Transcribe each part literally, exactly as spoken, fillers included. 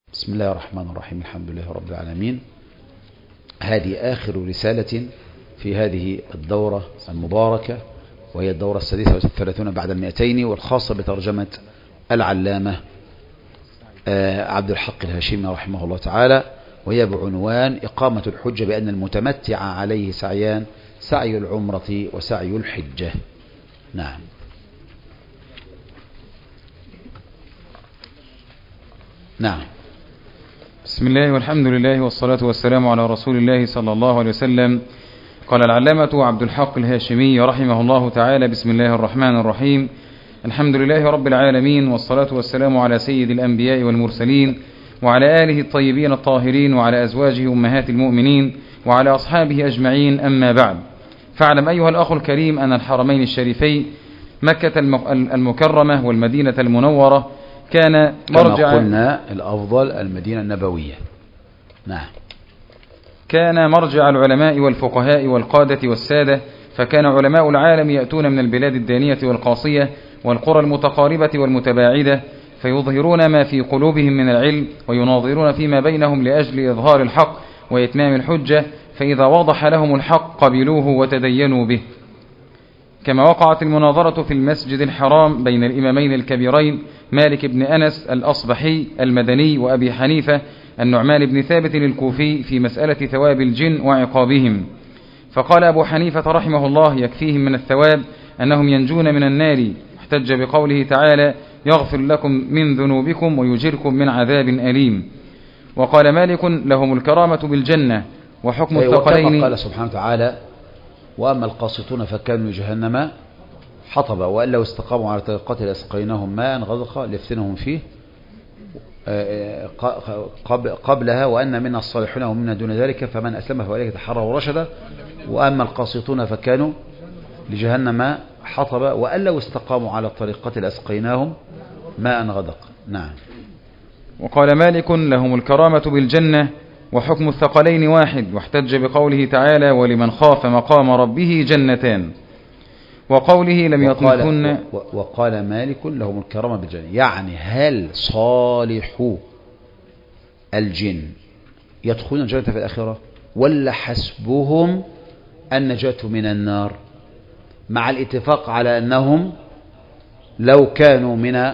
بسم الله الرحمن الرحيم. الحمد لله رب العالمين. هذه آخر رسالة في هذه الدورة المباركة، وهي الدورة السادسة والثلاثون بعد المئتين، والخاصة بترجمة العلامة عبد الحق الهاشمي رحمه الله تعالى، وهي بعنوان إقامة الحجة بأن المتمتع عليه سعيان: سعي العمرة وسعي الحجة. نعم. نعم. بسم الله والحمد لله والصلاة والسلام على رسول الله صلى الله عليه وسلم. قال العلامة عبد الحق الهاشمي رحمه الله تعالى: بسم الله الرحمن الرحيم. الحمد لله رب العالمين، والصلاة والسلام على سيد الأنبياء والمرسلين، وعلى آله الطيبين الطاهرين، وعلى أزواجه أمهات المؤمنين، وعلى أصحابه أجمعين، أما بعد. فاعلم أيها الأخ الكريم أن الحرمين الشريفين مكة المكرمة والمدينة المنورة كان مرجع، كما قلنا الأفضل المدينة النبوية. نعم. كان مرجع العلماء والفقهاء والقادة والسادة، فكان علماء العالم يأتون من البلاد الدانية والقاصية والقرى المتقاربة والمتباعدة، فيظهرون ما في قلوبهم من العلم، ويناظرون فيما بينهم لأجل إظهار الحق وإتمام الحجة، فإذا وضح لهم الحق قبلوه وتدينوا به. كما وقعت المناظرة في المسجد الحرام بين الإمامين الكبيرين مالك بن أنس الأصبحي المدني وأبي حنيفة النعمان بن ثابت الكوفي في مسألة ثواب الجن وعقابهم. فقال أبو حنيفة رحمه الله: يكفيهم من الثواب أنهم ينجون من النار، احتج بقوله تعالى: يغفر لكم من ذنوبكم ويجركم من عذاب أليم. وقال مالك: لهم الكرامة بالجنة وحكم الثقلين. قال سبحانه وتعالى: وأما القاسطون فكانوا جهنم حطبا وأن لو استقاموا على طريقته لأسقيناهم ماء غدقا ليفتنهم فيه قبلها وأن منا الصالحون ومنا دون ذلك فمن أسلم فأولئك تحروا رشدا. وأما القاسطون فكانوا لجهنم حطبا وأن لو استقاموا على الطريقة لأسقيناهم ماء غدقا. نعم. وقال مالك: لهم الكرامة بالجنة وحكم الثقلين واحد، واحتج بقوله تعالى: ولمن خاف مقام ربه جنتان، وقوله لم يطمثن. وقال مالك: لهم الكرامة بالجنة، يعني هل صالح الجن يدخلون الجنة في الآخرة ولا حسبهم النجاة من النار، مع الاتفاق على أنهم لو كانوا من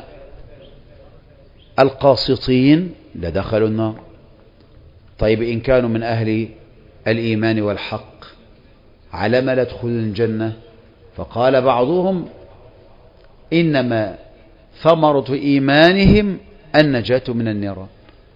القاسطين لدخلوا النار. طيب إن كانوا من أهل الإيمان والحق على ما لا يدخلون الجنة؟ فقال بعضهم: إنما ثمرة إيمانهم النجاة من النيران،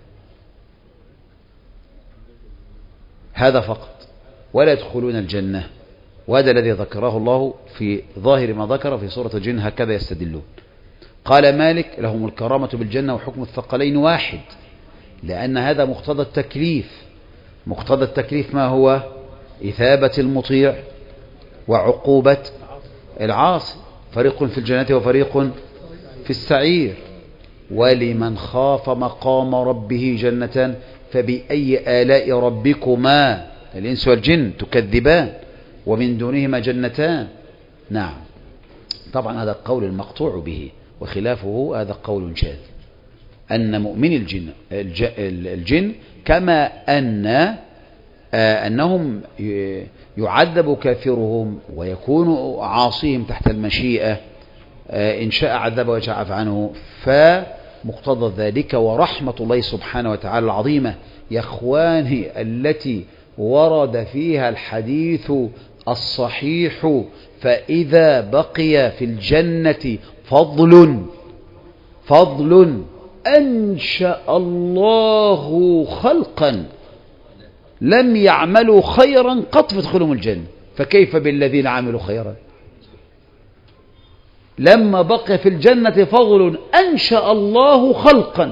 هذا فقط، ولا يدخلون الجنة. وهذا الذي ذكره الله في ظاهر ما ذكر في سورة الجن، هكذا يستدلون. قال مالك: لهم الكرامة بالجنة وحكم الثقلين واحد، لأن هذا مقتضى التكليف. مقتضى التكليف ما هو؟ إثابة المطيع وعقوبة العاصي، فريق في الجنة وفريق في السعير. ولمن خاف مقام ربه جنتان فبأي آلاء ربكما الإنس والجن تكذبان ومن دونهما جنتان. نعم. طبعا هذا القول المقطوع به، وخلافه هذا قول شاذ، أن مؤمن الجن, الجن كما أن أنهم يعذب كافرهم ويكون عاصيهم تحت المشيئة، إن شاء عذب وإن شاء عفى عنه. فمقتضى ذلك ورحمة الله سبحانه وتعالى العظيمة يا إخواني التي ورد فيها الحديث الصحيح: فإذا بقي في الجنة فضل فضل أنشأ الله خلقا لم يعملوا خيرا قط فادخلهم الجنة، فكيف بالذين عملوا خيرا؟ لما بقي في الجنة فضل أنشأ الله خلقا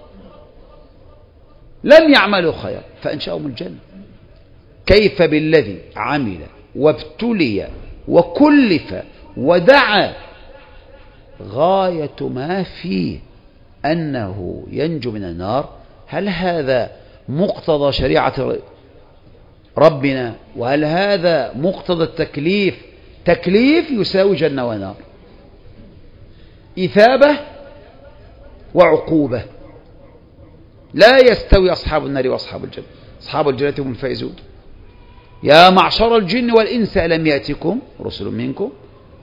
لم يعملوا خيرا فأنشأهم الجنة، كيف بالذي عمل وابتلي وكلف ودعا غاية ما فيه أنه ينجو من النار؟ هل هذا مقتضى شريعة ربنا؟ وهل هذا مقتضى التكليف؟ تكليف يساوي جنة ونار، إثابة وعقوبة. لا يستوي أصحاب النار وأصحاب الجنة، أصحاب الجنة هم الفائزون. يا معشر الجن والإنس ألم يأتكم رسل منكم.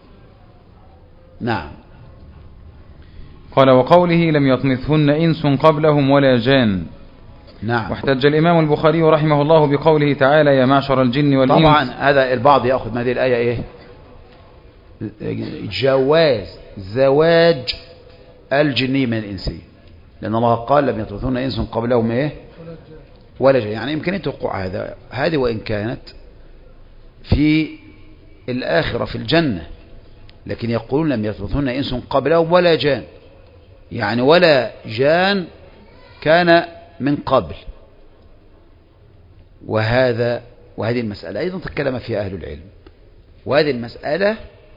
نعم. قال وقوله لم يطمثهن إنس قبلهم ولا جان. نعم. واحتج الإمام البخاري رحمه الله بقوله تعالى يا معشر الجن والإنس. طبعا هذا البعض يأخذ من هذه الآية إيه؟ جواز زواج الجني من الإنسي، لأن الله قال لم يطمثهن إنس قبلهم إيه؟ ولا جان، يعني إمكانية وقوع هذا هذه وإن كانت في الآخرة في الجنة، لكن يقولون لم يطمثهن إنس قبلهم ولا جان، يعني ولا جان كان من قبل. وهذا وهذه المسألة أيضا تكلم فيها أهل العلم، وهذه المسألة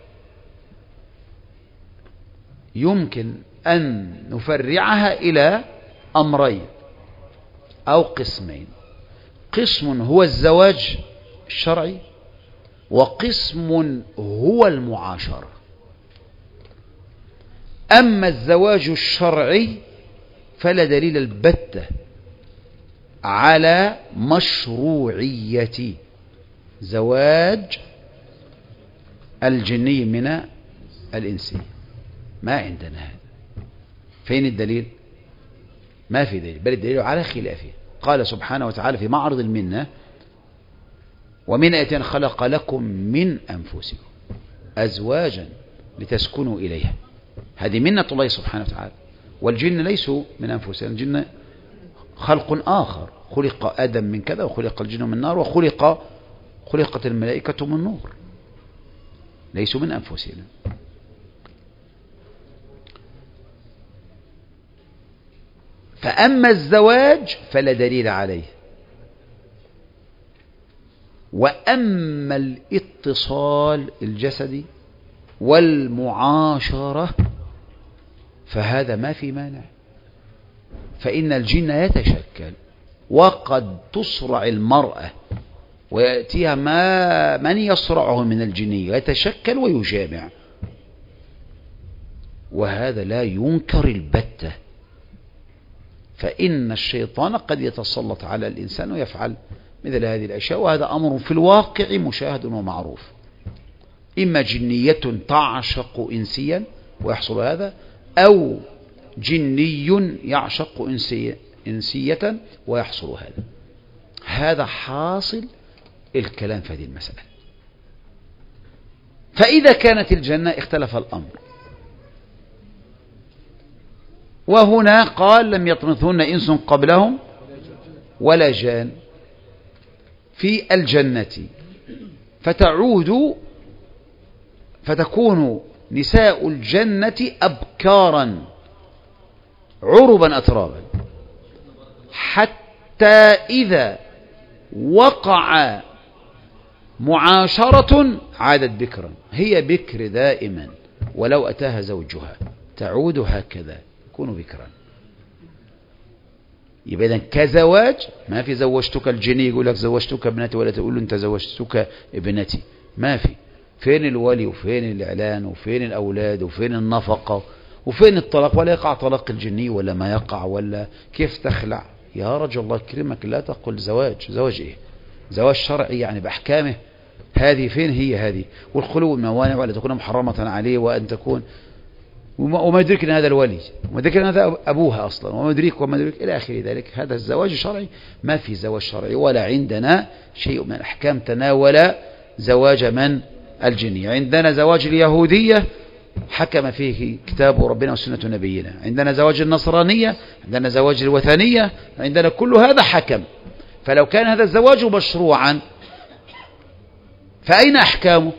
يمكن أن نفرعها إلى أمرين أو قسمين. قسم هو الزواج الشرعي، وقسم هو المعاشرة. أما الزواج الشرعي فلا دليل البتة على مشروعية زواج الجني من الإنسي، ما عندنا هذا. فين الدليل؟ ما في دليل، بل الدليل على خلافه. قال سبحانه وتعالى في معرض المنة ومن آياته أن خلق لكم من أنفسكم أزواجا لتسكنوا إليها. هذه منة الله سبحانه وتعالى. والجن ليسوا من أنفسهم، الجن خلق آخر، خلق آدم من كذا وخلق الجن من نار وخلق خلقت الملائكة من نور، ليسوا من أنفسنا. فأما الزواج فلا دليل عليه، وأما الاتصال الجسدي والمعاشرة فهذا ما في مانع. فإن الجن يتشكل، وقد تصرع المرأة ويأتيها ما من يصرعه من الجني يتشكل ويجامع، وهذا لا ينكر البتة. فإن الشيطان قد يتسلط على الإنسان ويفعل مثل هذه الأشياء، وهذا أمر في الواقع مشاهد ومعروف. إما جنية تعشق إنسيا ويحصل هذا، أو جني يعشق إنسية, إنسية ويحصل هذا. هذا حاصل الكلام في هذه المسألة. فإذا كانت الجنة اختلف الأمر، وهنا قال لم يطمثهن إنس قبلهم ولا جان في الجنة، فتعود فتكون نساء الجنة أبكارا عربا أترابا، حتى إذا وقع معاشرة عادت بكرا. هي بكر دائما ولو أتاها زوجها تعود هكذا، يكون بكرا. يبقى إذن كزواج ما في زوجتك الجني يقول لك زوجتك ابنتي، ولا تقول له أنت زوجتك ابنتي. ما في. فين الولي وفين الإعلان وفين الأولاد وفين النفقة وفين الطلاق؟ ولا يقع طلاق الجني ولا ما يقع، ولا كيف تخلع. يا رجل الله يكرمك لا تقل زواج. زواج إيه؟ زواج شرعي يعني بأحكامه. هذه فين هي هذه؟ والخلو الموانع ولا تكون محرمة عليه، وأن تكون وما يدرك أن هذا الولي، وما يدرك أن هذا أبوها أصلا، وما يدرك وما يدرك إلى آخر ذلك. هذا الزواج الشرعي ما في زواج شرعي، ولا عندنا شيء من الأحكام تناول زواج من الجني. عندنا زواج اليهودية حكم فيه كتاب ربنا وسنة نبينا، عندنا زواج النصرانية، عندنا زواج الوثنية، عندنا كل هذا حكم. فلو كان هذا الزواج مشروعا فأين أحكامه؟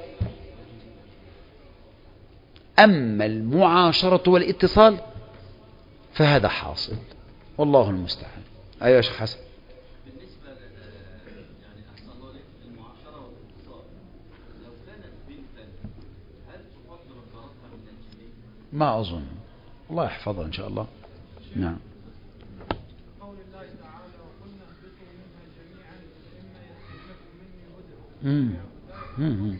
أما المعاشرة والاتصال فهذا حاصل، والله المستعان. أيها يا شيخ حسن. بالنسبة يعني أحسن الله لك المعاشرة والاتصال، لو كانت بنتا هل تفضل الكرامة من الجنين؟ ما أظن، الله يحفظها إن شاء الله. نعم. قول الله تعالى وقلنا اهبطوا منها جميعا إما يأتينكم مني هدى. مم. مم.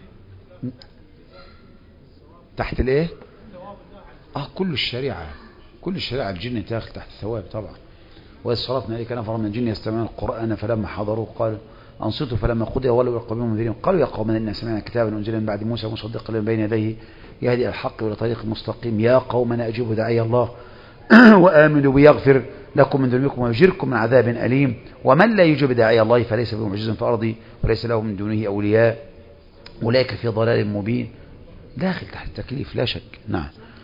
تحت الايه؟ اه كل الشريعة كل الشريعة الجن تاخذ تحت الثواب طبعا. وإذ صرفنا إليك نفرا من الجن يستمعون القرآن فلما حضروه قالوا أنصتوا فلما قضي ولوا إلى قومهم منذرين قالوا يا قومنا إنا سمعنا كتابا أنزل من بعد موسى مصدقا لما بين يديه يهدي الحق إلى طريق مستقيم يا قومنا أجيبوا داعي الله وآمنوا بيغفر لكم من ذنوبكم ويجركم من عذاب أليم ومن لا يجيب داعي الله فليس بمعجز في الأرض وليس له من دونه أولياء أولئك في ضلال مبين. داخل تحت التكليف لا شك. نعم.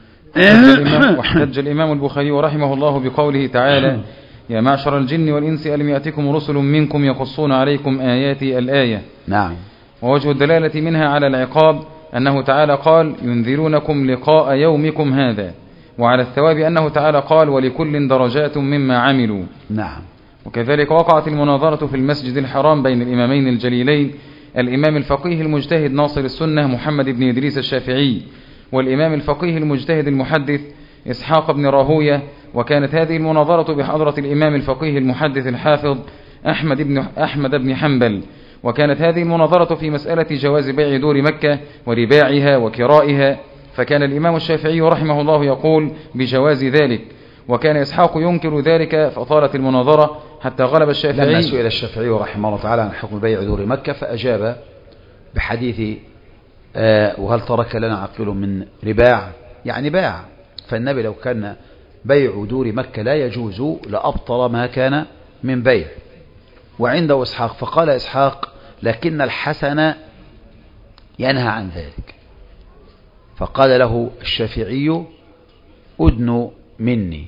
واحتج الإمام البخاري رحمه الله بقوله تعالى يا معشر الجن والإنس ألم يأتكم رسل منكم يقصون عليكم آياتي الآية. نعم. ووجه الدلالة منها على العقاب أنه تعالى قال ينذرونكم لقاء يومكم هذا، وعلى الثواب أنه تعالى قال ولكل درجات مما عملوا. نعم. وكذلك وقعت المناظرة في المسجد الحرام بين الإمامين الجليلين الإمام الفقيه المجتهد ناصر السنة محمد بن إدريس الشافعي والإمام الفقيه المجتهد المحدث إسحاق بن راهوية. وكانت هذه المناظرة بحضرة الإمام الفقيه المحدث الحافظ أحمد بن, أحمد بن حنبل. وكانت هذه المناظرة في مسألة جواز بيع دور مكة ورباعها وكرائها، فكان الإمام الشافعي رحمه الله يقول بجواز ذلك، وكان إسحاق ينكر ذلك، فطالت المناظرة حتى غلب الشافعي. لما سئل الشافعي رحمه الله تعالى عن حكم بيع دور مكة فأجاب بحديث آه وهل ترك لنا عقل من رباع، يعني باع، فالنبي لو كان بيع دور مكة لا يجوز لأبطل ما كان من بيع. وعنده إسحاق فقال إسحاق لكن الحسن ينهى عن ذلك، فقال له الشافعي أدن مني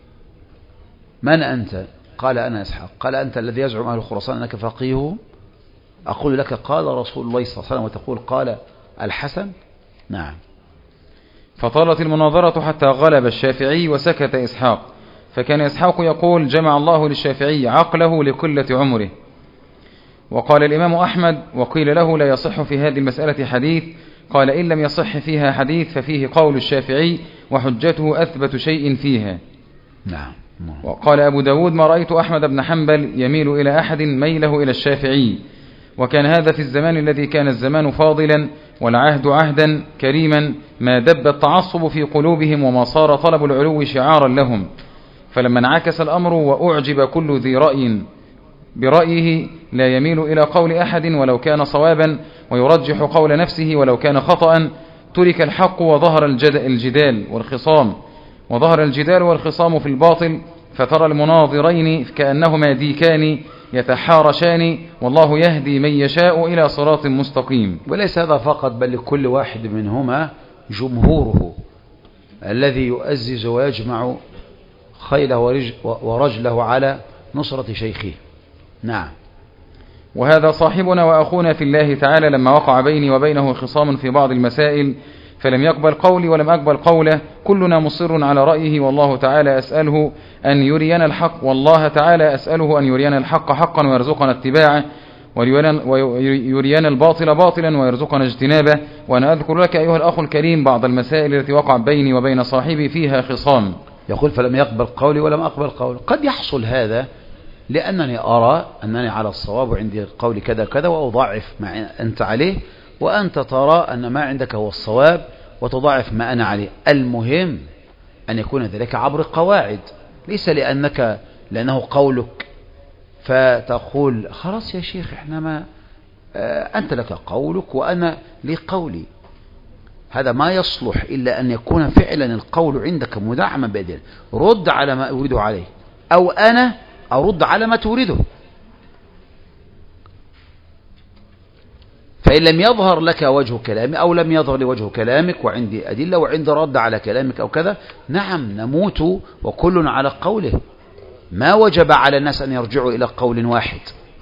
من أنت؟ قال أنا إسحاق. قال أنت الذي يزعم أهل خراسان أنك فقيه؟ أقول لك قال رسول الله صلى الله عليه وسلم وتقول قال الحسن. نعم. فطالت المناظرة حتى غلب الشافعي وسكت إسحاق، فكان إسحاق يقول جمع الله للشافعي عقله لقلة عمره. وقال الإمام أحمد وقيل له لا يصح في هذه المسألة حديث، قال إن لم يصح فيها حديث ففيه قول الشافعي وحجته أثبت شيء فيها. نعم. وقال أبو داود ما رأيت أحمد بن حنبل يميل إلى أحد ميله إلى الشافعي، وكان هذا في الزمان الذي كان الزمان فاضلا والعهد عهدا كريما ما دب التعصب في قلوبهم وما صار طلب العلو شعارا لهم. فلما انعكس الأمر وأعجب كل ذي رأي برأيه لا يميل إلى قول أحد ولو كان صوابا ويرجح قول نفسه ولو كان خطأ، ترك الحق وظهر الجدال والخصام وظهر الجدال والخصام في الباطل، فترى المناظرين كأنهما ديكان يتحارشان والله يهدي من يشاء إلى صراط مستقيم. وليس هذا فقط بل لكل واحد منهما جمهوره الذي يؤزز ويجمع خيله ورجله على نصرة شيخه. نعم. وهذا صاحبنا وأخونا في الله تعالى لما وقع بيني وبينه خصام في بعض المسائل فلم يقبل قولي ولم أقبل قوله، كلنا مصر على رأيه، والله تعالى أسأله أن يرينا الحق والله تعالى أسأله أن يرينا الحق حقا ويرزقنا اتباعه ويرينا الباطل باطلا ويرزقنا اجتنابه. وأنا أذكر لك أيها الأخ الكريم بعض المسائل التي وقع بيني وبين صاحبي فيها خصام. يقول فلم يقبل قولي ولم أقبل قوله. قد يحصل هذا لأنني أرى أنني على الصواب وعندي قولي كذا كذا وأضعف ما أنت عليه، وأنت ترى أن ما عندك هو الصواب وتضاعف ما أنا عليه. المهم أن يكون ذلك عبر قواعد، ليس لأنك لأنه قولك فتقول خلاص يا شيخ إحنا ما آه أنت لك قولك وأنا لي قولي. هذا ما يصلح إلا أن يكون فعلا القول عندك مدعما بأدلة. رد على ما أريده عليه أو أنا أرد على ما تريده. فإن لم يظهر لك وجه كلامي أو لم يظهر لي وجه كلامك وعندي أدلة وعندي رد على كلامك أو كذا، نعم نموت وكل على قوله. ما وجب على الناس أن يرجعوا إلى قول واحد،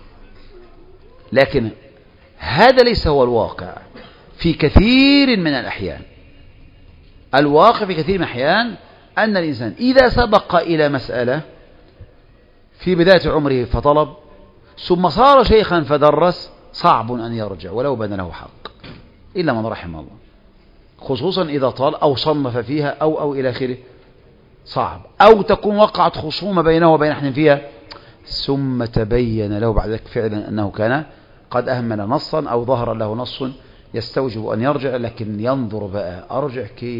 لكن هذا ليس هو الواقع في كثير من الأحيان. الواقع في كثير من الأحيان أن الإنسان إذا سبق إلى مسألة في بداية عمره فطلب ثم صار شيخا فدرس، صعب أن يرجع ولو بان له حق إلا من رحم الله، خصوصا إذا طال أو صنف فيها أو أو إلى آخره. صعب. أو تكون وقعت خصومة بينه وبين أحد فيها ثم تبين له بعد ذلك فعلا أنه كان قد أهمل نصا أو ظهر له نص يستوجب أن يرجع، لكن ينظر بقى أرجع كيف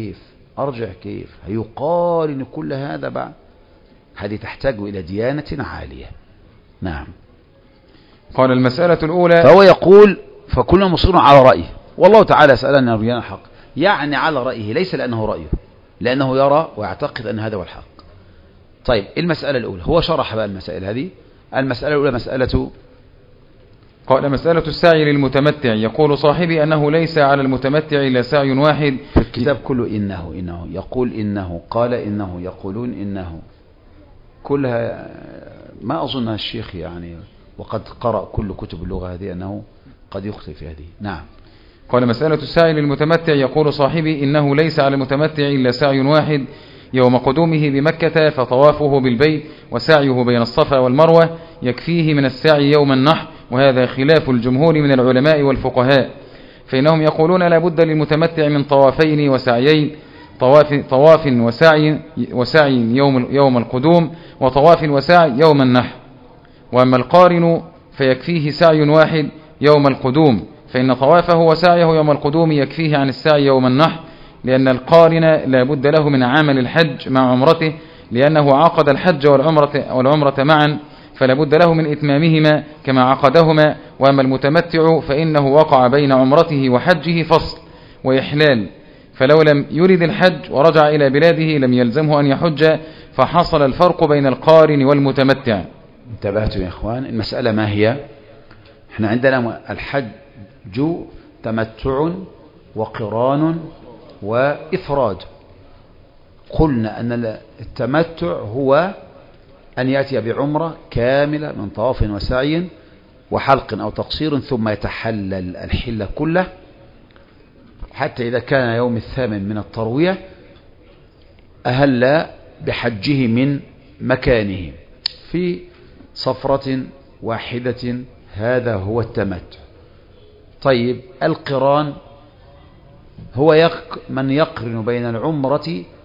أرجع كيف هيقارن كل هذا بعد؟ هذه تحتاج إلى ديانة عالية. نعم. قال المسألة الأولى. فهو يقول فكلنا مصر على رأيه، والله تعالى سألنا نبينا الحق، يعني على رأيه ليس لأنه رأيه، لأنه يرى ويعتقد أن هذا هو الحق. طيب المسألة الأولى هو شرح بقى المسائل هذه. المسألة الأولى مسألة قال مسألة السعي للمتمتع. يقول صاحبي أنه ليس على المتمتع إلا سعي واحد. في الكتاب كله إنه إنه يقول إنه قال إنه يقولون إنه، كلها ما أظن الشيخ يعني وقد قرأ كل كتب اللغة هذه أنه قد يخطئ في هذه. نعم. قال مسألة السعي للمتمتع. يقول صاحبي إنه ليس على المتمتع إلا سعي واحد يوم قدومه بمكة، فطوافه بالبيت وسعيه بين الصفا والمروة يكفيه من السعي يوم النحر، وهذا خلاف الجمهور من العلماء والفقهاء، فإنهم يقولون لا بد للمتمتع من طوافين وسعيين، طواف, طواف وسعي, وسعي يوم, يوم القدوم، وطواف وسعي يوم النحر. وأما القارن فيكفيه سعي واحد يوم القدوم، فإن طوافه وسعيه يوم القدوم يكفيه عن السعي يوم النحر، لأن القارن لا بد له من عمل الحج مع عمرته، لأنه عقد الحج والعمرة, والعمرة معا، فلا بد له من إتمامهما كما عقدهما. وأما المتمتع فإنه وقع بين عمرته وحجه فصل وإحلال، فلو لم يرد الحج ورجع إلى بلاده لم يلزمه أن يحج، فحصل الفرق بين القارن والمتمتع. انتبهتوا يا إخوان؟ المسألة ما هي؟ احنا عندنا الحج تمتع وقران وإفراد. قلنا أن التمتع هو أن يأتي بعمرة كاملة من طواف وسعي وحلق أو تقصير، ثم يتحلل الحل كله حتى إذا كان يوم الثامن من التروية أهل بحجه من مكانه في صفرة واحدة. هذا هو التمتع. طيب القران هو يق من يقرن بين العمرة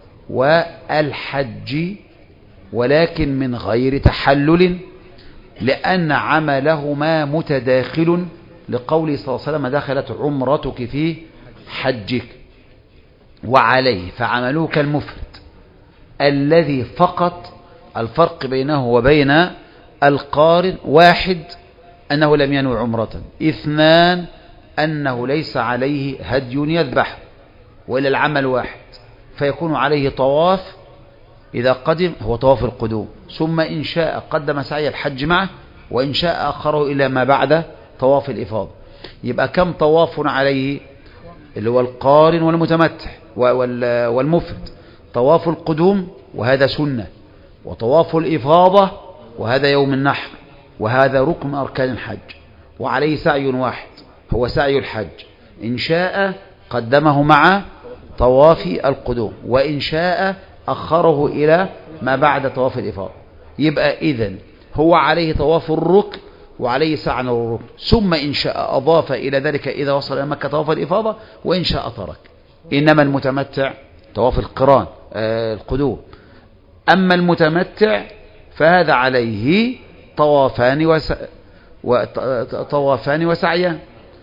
والحج ولكن من غير تحلل، لأن عملهما متداخل، لقوله صلى الله عليه وسلم دخلت عمرتك في حجك. وعليه فعملوه كالمفرد الذي فقط الفرق بينه وبين القارن واحد أنه لم ينوي عمرة، اثنان أنه ليس عليه هدي يذبح وإلا العمل واحد، فيكون عليه طواف إذا قدم هو طواف القدوم، ثم إن شاء قدم سعي الحج معه وإن شاء أخره إلى ما بعد طواف الإفاضة. يبقى كم طواف عليه؟ اللي هو القارن والمتمتع والمفرد. طواف القدوم وهذا سنة، وطواف الإفاضة وهذا يوم النحر، وهذا ركن أركان الحج، وعليه سعي واحد هو سعي الحج، إن شاء قدمه مع طواف القدوم وإن شاء أخره إلى ما بعد طواف الإفاضة. يبقى إذن هو عليه طواف الركن وعليه سعي الركن، ثم إن شاء أضاف إلى ذلك إذا وصل إلى مكة طواف الإفاضة وإن شاء ترك. إنما المتمتع طواف القران آه القدوم. أما المتمتع فهذا عليه طوافان وس... وطوافان وسعيان،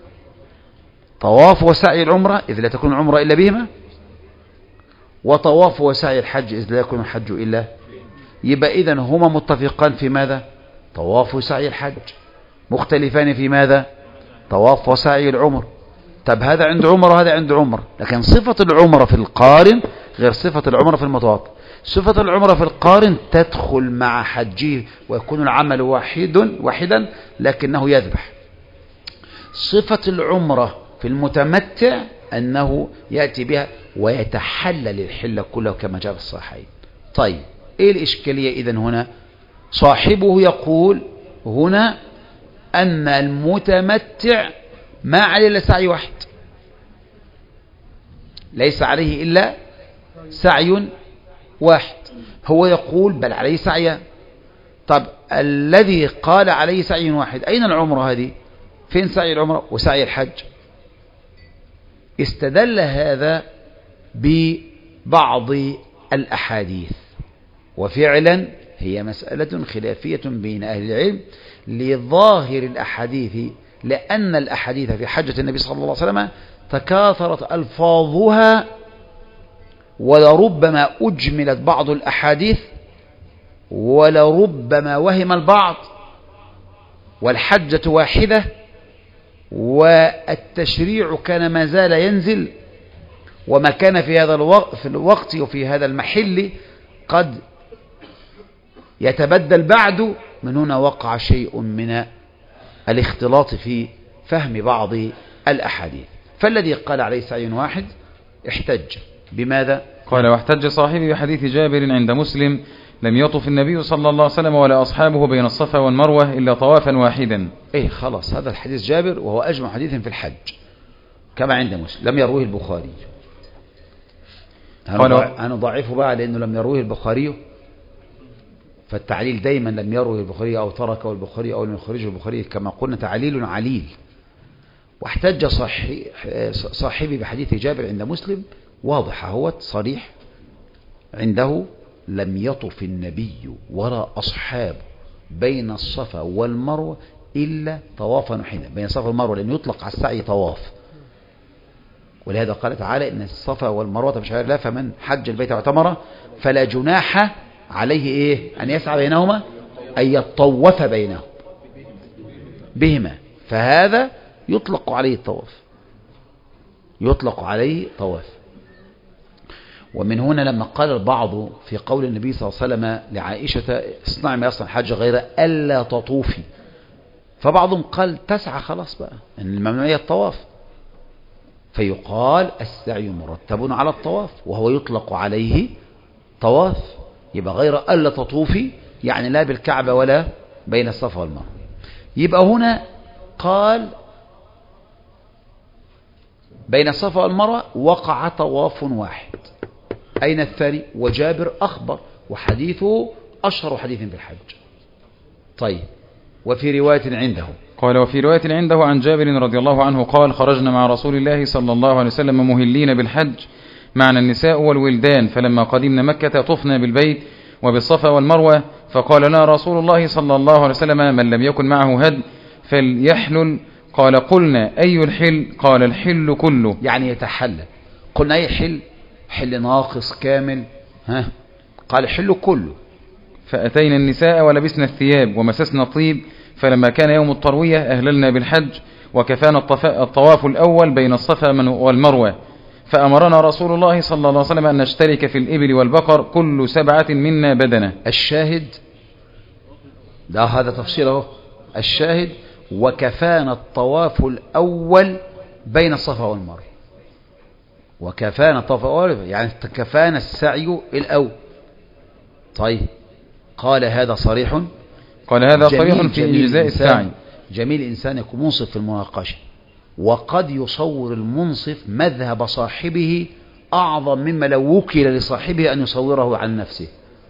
طواف وسعي العمرة إذ لا تكون العمرة إلا بهما، وطواف وسعي الحج إذ لا يكون الحج إلا. يبقى إذن هما متفقان في ماذا؟ طواف وسعي الحج. مختلفان في ماذا؟ طواف وسعي العمر. طب هذا عند عمر وهذا عند عمر، لكن صفة العمرة في القارن غير صفة العمرة في المتواتر. صفة العمرة في القارن تدخل مع حجه ويكون العمل واحد واحدا لكنه يذبح. صفة العمرة في المتمتع أنه يأتي بها ويتحلل الحل كله كما جاء في الصحيحين. طيب إيه الإشكالية إذن هنا؟ صاحبه يقول هنا أن المتمتع ما عليه إلا سعي واحد، ليس عليه إلا سعي واحد. هو يقول بل عليه سعيان. طب الذي قال عليه سعي واحد أين العمرة هذه؟ فين سعي العمرة وسعي الحج؟ استدل هذا ببعض الأحاديث، وفعلا هي مسألة خلافية بين أهل العلم لظاهر الأحاديث، لأن الأحاديث في حجة النبي صلى الله عليه وسلم تكاثرت ألفاظها ولربما أجملت بعض الأحاديث ولربما وهم البعض، والحجة واحدة، والتشريع كان ما زال ينزل، وما كان في هذا الوقت في الوقت وفي هذا المحل قد يتبدل بعد. من هنا وقع شيء من الاختلاط في فهم بعض الأحاديث. فالذي قال عليه سعي واحد احتج بماذا؟ قال واحتج صاحبي بحديث جابر عند مسلم لم يطف النبي صلى الله عليه وسلم ولا أصحابه بين الصفا والمروة إلا طوافا واحدا. إيه خلاص، هذا الحديث جابر وهو أجمع حديث في الحج كما عند مسلم، لم يروه البخاري. أنا ضعيفه بقى لأنه لم يروه البخاري، فالتعليل دايما لم يروه البخاري أو تركه البخاري أو لم يخرجه البخاري، كما قلنا تعليل عليل. واحتج صاحبي بحديث جابر عند مسلم، واضح هو صريح عنده، لم يطف النبي ولا أصحابه بين الصفا والمروة إلا طوافا واحدا. بين الصفا والمروة لأنه يطلق على السعي طواف، ولهذا قال تعالى إن الصفا والمروة من شعائر الله فمن حج البيت واعتمر فلا جناح عليه إيه أن يسعى بينهما، أن يطوف بينهم بهما، فهذا يطلق عليه الطواف، يطلق عليه طواف. ومن هنا لما قال البعض في قول النبي صلى الله عليه وسلم لعائشة اصنعي ما يصنع الحج غير ألا تطوفي، فبعضهم قال تسعى خلاص بقى ان الممنوعية الطواف، فيقال السعي مرتب على الطواف وهو يطلق عليه طواف، يبقى غير ألا تطوفي يعني لا بالكعبة ولا بين الصفا والمروة. يبقى هنا قال بين الصفا والمروة وقع طواف واحد. أين الثاني؟ وجابر أخبر وحديثه أشهر حديث في الحج. طيب، وفي رواية عنده قال وفي رواية عنده عن جابر رضي الله عنه قال خرجنا مع رسول الله صلى الله عليه وسلم مهلين بالحج معنا النساء والولدان، فلما قدمنا مكة طفنا بالبيت وبالصفا والمروة، فقال لنا رسول الله صلى الله عليه وسلم من لم يكن معه هد فليحلل. قال قلنا أي الحل؟ قال الحل كله، يعني يتحلل. قلنا أي حل؟ حل ناقص كامل؟ ها؟ قال الحل كله. فأتينا النساء ولبسنا الثياب ومسسنا الطيب، فلما كان يوم التروية أهللنا بالحج وكفانا الطواف الأول بين الصفا والمروة، فأمرنا رسول الله صلى الله عليه وسلم أن نشترك في الإبل والبقر كل سبعة منا بدنة. الشاهد ده هذا تفصيله، الشاهد وكفانا الطواف الأول بين الصفا والمروة، وكفانا الطواف الأول يعني كفانا السعي الأول. طيب، قال هذا صريح، قال هذا صريح في إجزاء السعي. جميل إنسان يكون منصف في المناقشة، وقد يصور المنصف مذهب صاحبه أعظم مما لو وكل لصاحبه أن يصوره عن نفسه،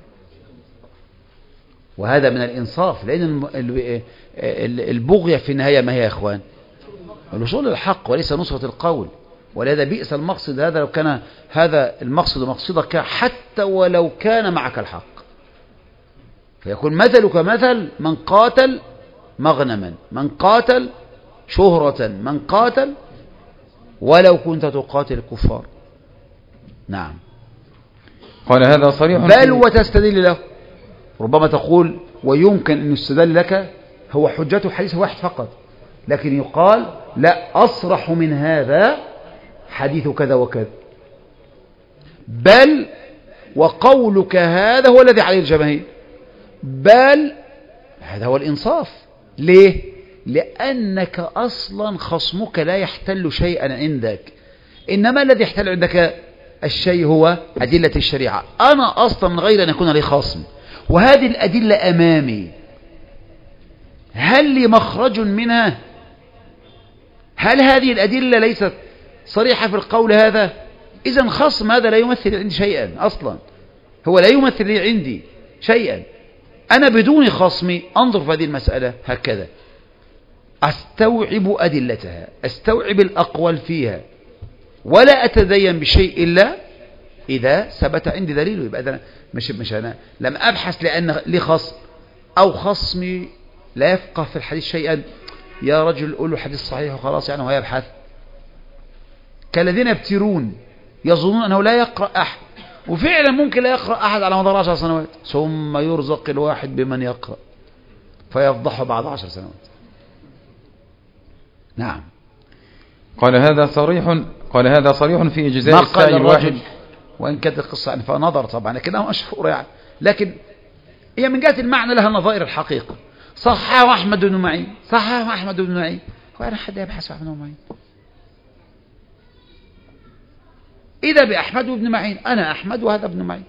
وهذا من الإنصاف، لأن البغية في النهاية ما هي يا إخوان؟ الوصول للحق وليس نصرة القول. ولهذا بئس المقصد هذا لو كان هذا المقصد مقصدك حتى ولو كان معك الحق، فيكون مثلك مثل من قاتل مغنما، من قاتل شهرة، من قاتل ولو كنت تقاتل الكفار. نعم. قال هذا صريح بل وتستدل له، ربما تقول ويمكن أن يستدل لك هو حجته حديث واحد فقط، لكن يقال لا أصرح من هذا حديث كذا وكذا، بل وقولك هذا هو الذي عليه الجماهير، بل هذا هو الإنصاف. ليه؟ لأنك أصلا خصمك لا يحتل شيئا عندك، إنما الذي يحتل عندك الشيء هو أدلة الشريعة. أنا أصلا من غير أن يكون لي خصم، وهذه الأدلة أمامي، هل لي مخرج منها؟ هل هذه الأدلة ليست صريحة في القول هذا؟ إذن خصم هذا لا يمثل عندي شيئا أصلا، هو لا يمثل لي عندي شيئا. أنا بدون خصمي أنظر في هذه المسألة هكذا، أستوعب أدلتها، أستوعب الأقوال فيها، ولا أتدين بشيء إلا إذا ثبت عندي دليل. يبقى أنا مش, مش أنا لم أبحث لأن لي خصم أو خصمي لا يفقه في الحديث شيئا، يا رجل قول له حديث صحيح وخلاص يعني، وهو يبحث كالذين يبترون يظنون أنه لا يقرأ أحد وفعلا ممكن لا يقرأ أحد على مدار عشر سنوات، ثم يرزق الواحد بمن يقرأ فيفضحه بعد عشر سنوات. نعم. قال هذا صريح قال هذا صريح في إجزاء السعي الواحد، وإن كانت القصة يعني فنظر طبعا لكنها مشهورة يعني، لكن هي من جهة المعنى لها نظائر الحقيقة. صححه أحمد بن معين، صححه أحمد بن معين، وأنا حد يبحث عن أحمد بن معين؟ إذا بأحمد بن معين، أنا أحمد وهذا ابن معين.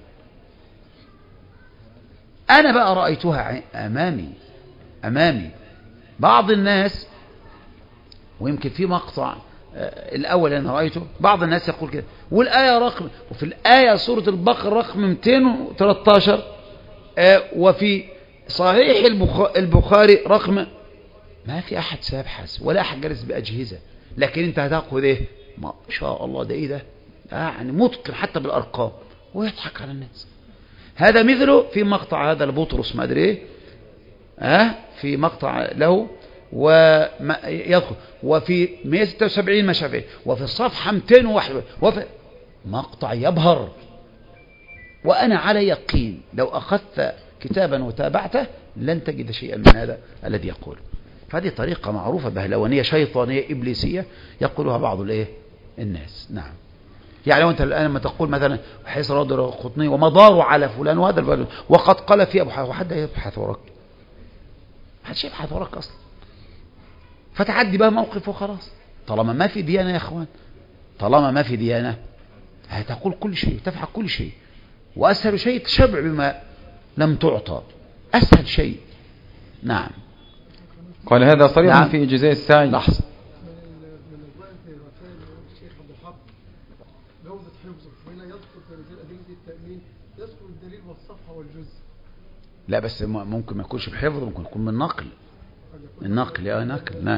أنا بقى رأيتها أمامي أمامي بعض الناس، ويمكن في مقطع الأول أنا رأيته، بعض الناس يقول كده، والآية رقم، وفي الآية سورة البقرة رقم مئتين وثلاثة عشر، وفي صحيح البخاري رقم، ما في أحد سيبحث ولا أحد جالس بأجهزة، لكن أنت هتاخذ إيه؟ ما شاء الله ده إيه ده؟ يعني متقن حتى بالأرقام، ويضحك على الناس. هذا مثله في مقطع هذا لبطرس ما أدري إيه، أه؟ في مقطع له ويدخل، وفي مئة وستة وسبعين مشافيه، وفي الصفحة مئتين وواحد، وفي مقطع يبهر. وأنا على يقين لو أخذت كتابا وتابعته لن تجد شيئا من هذا الذي يقول. فهذه طريقة معروفة بهلوانية شيطانية إبليسية يقولها بعض الإيه الناس. نعم. يعني لو أنت الآن لما تقول مثلا حيث رادر القطني ومضار على فلان وهذا البلد وقد قال في أبو حاتم، وحد يبحث وراك؟ ما حدش يبحث وراك أصلا، فتعدي بقى موقف وخلاص. طالما ما في ديانة يا أخوان، طالما ما في ديانة هتقول كل شيء، تفعل كل شيء، وأسهل شيء تشبع بما لم تعطى، أسهل شيء. نعم. قال هذا صريح نعم. في إجزاء السعي. لحظة. لا بس ممكن ما يكونش بحفظ، ممكن يكون من نقل، من نقل يا نقل. نعم.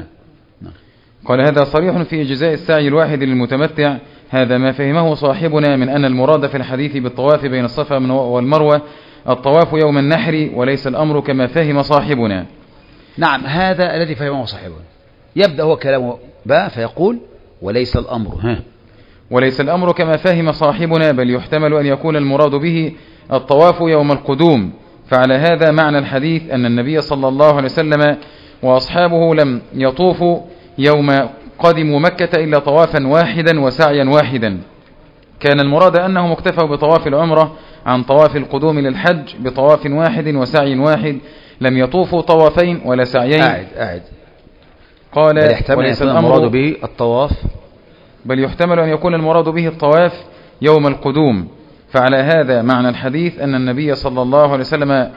قال هذا صريح في إجزاء السعي الواحد للمتمتع. هذا ما فهمه صاحبنا من أن المراد في الحديث بالطواف بين الصفا والمروة الطواف يوم النحر، وليس الأمر كما فهم صاحبنا. نعم، هذا الذي فهمه صاحبنا. يبدأ هو كلامه بقى فيقول وليس الأمر ها وليس الأمر كما فهم صاحبنا، بل يحتمل أن يكون المراد به الطواف يوم القدوم. فعلى هذا معنى الحديث أن النبي صلى الله عليه وسلم وأصحابه لم يطوفوا يوم قدموا مكة إلا طوافا واحدا وسعيا واحدا. كان المراد أنهم اكتفوا بطواف العمرة عن طواف القدوم للحج بطواف واحد وسعي واحد، لم يطوفوا طوافين ولا سعيين. أعد أعد. قال وليس المراد به الطواف، بل يحتمل أن يكون المراد به الطواف يوم القدوم. فعلى هذا معنى الحديث أن النبي صلى الله عليه وسلم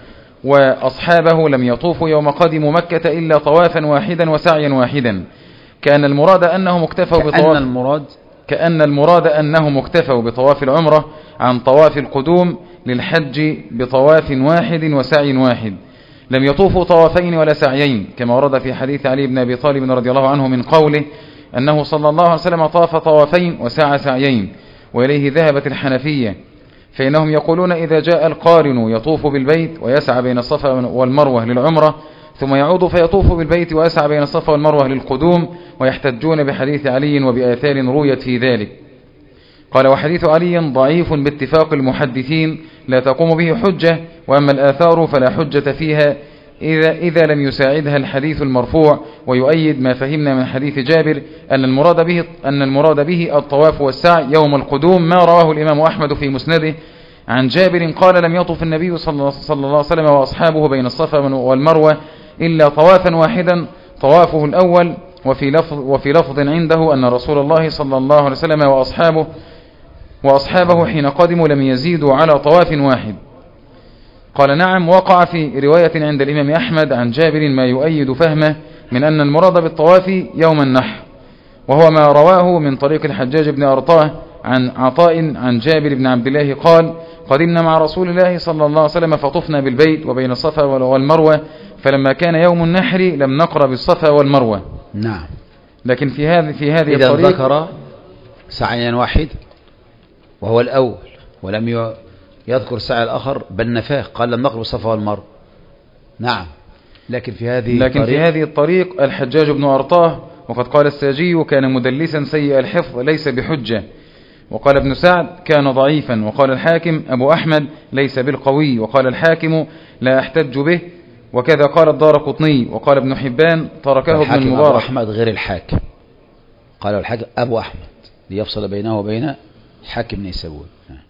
وأصحابه لم يطوفوا يوم قدموا مكة إلا طوافا واحدا وسعيا واحدا. كان المراد أنهم اكتفوا بطواف كأن المراد كأن المراد أنهم اكتفوا بطواف العمرة عن طواف القدوم للحج بطواف واحد وسعي واحد، لم يطوفوا طوافين ولا سعيين، كما ورد في حديث علي بن أبي طالب رضي الله عنه من قوله أنه صلى الله عليه وسلم طاف طوافين وسعى سعيين. وإليه ذهبت الحنفية، فإنهم يقولون إذا جاء القارن يطوف بالبيت ويسعى بين الصفا والمروة للعمرة ثم يعود فيطوف بالبيت ويسعى بين الصفا والمروة للقدوم، ويحتجون بحديث علي وبآثار رويت في ذلك. قال وحديث علي ضعيف باتفاق المحدثين لا تقوم به حجة، وأما الآثار فلا حجة فيها إذا, إذا لم يساعدها الحديث المرفوع. ويؤيد ما فهمنا من حديث جابر أن المراد به, أن المراد به الطواف والسعي يوم القدوم، ما رواه الإمام أحمد في مسنده عن جابر قال لم يطف النبي صلى الله عليه وسلم وأصحابه بين الصفا والمروة إلا طوافا واحدا طوافه الأول. وفي لفظ, وفي لفظ عنده أن رسول الله صلى الله عليه وسلم وأصحابه, وأصحابه حين قدموا لم يزيدوا على طواف واحد. قال نعم، وقع في رواية عند الإمام أحمد عن جابر ما يؤيد فهمه من أن المراد بالطواف يوم النحر، وهو ما رواه من طريق الحجاج بن أرطاه عن عطاء عن جابر بن عبد الله قال قدمنا مع رسول الله صلى الله عليه وسلم فطفنا بالبيت وبين الصفا والمروة، فلما كان يوم النحر لم نقر بالصفا والمروة. نعم. لكن في هذه في هذه إذا الطريق ذكر سعيا واحد وهو الأول، ولم يذكر سعي الآخر بل نفاه، قال لم نقر بالصفا والمروة. نعم. لكن في هذه لكن في هذه الطريق الحجاج بن أرطاه، وقد قال الساجي كان مدلسا سيء الحفظ ليس بحجة. وقال ابن سعد كان ضعيفا. وقال الحاكم أبو أحمد ليس بالقوي. وقال الحاكم لا أحتج به. وكذا قال الدارقطني. وقال ابن حبان تركه ابن المبارك. أبو أحمد غير الحاكم، قال الحاكم أبو أحمد ليفصل بينه وبين حاكم نيسابور.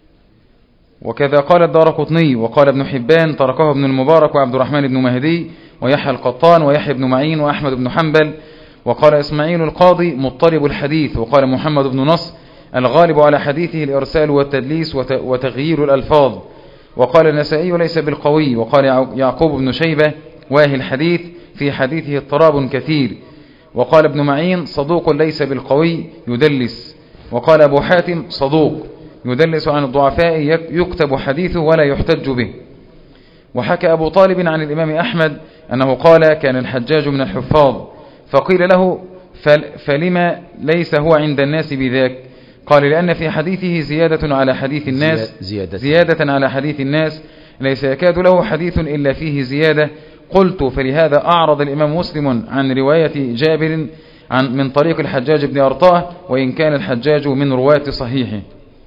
وكذا قال الدارقطني. وقال ابن حبان تركه ابن المبارك وعبد الرحمن بن مهدي ويحيى القطان ويحيى بن معين وأحمد بن حنبل. وقال إسماعيل القاضي مضطرب الحديث. وقال محمد بن نصر الغالب على حديثه الإرسال والتدليس وتغيير الألفاظ. وقال النسائي ليس بالقوي. وقال يعقوب بن شيبة واهي الحديث في حديثه اضطراب كثير. وقال ابن معين صدوق ليس بالقوي يدلس. وقال أبو حاتم صدوق يدلس عن الضعفاء يكتب حديثه ولا يحتج به. وحكى أبو طالب عن الإمام أحمد أنه قال كان الحجاج من الحفاظ، فقيل له فلما ليس هو عند الناس بذاك؟ قال لأن في حديثه زيادة على حديث الناس زيادة, زيادة على حديث الناس ليس يكاد له حديث إلا فيه زيادة. قلت فلهذا أعرض الإمام مسلم عن رواية جابر عن من طريق الحجاج بن أرطاه، وإن كان الحجاج من رواة صحيحه.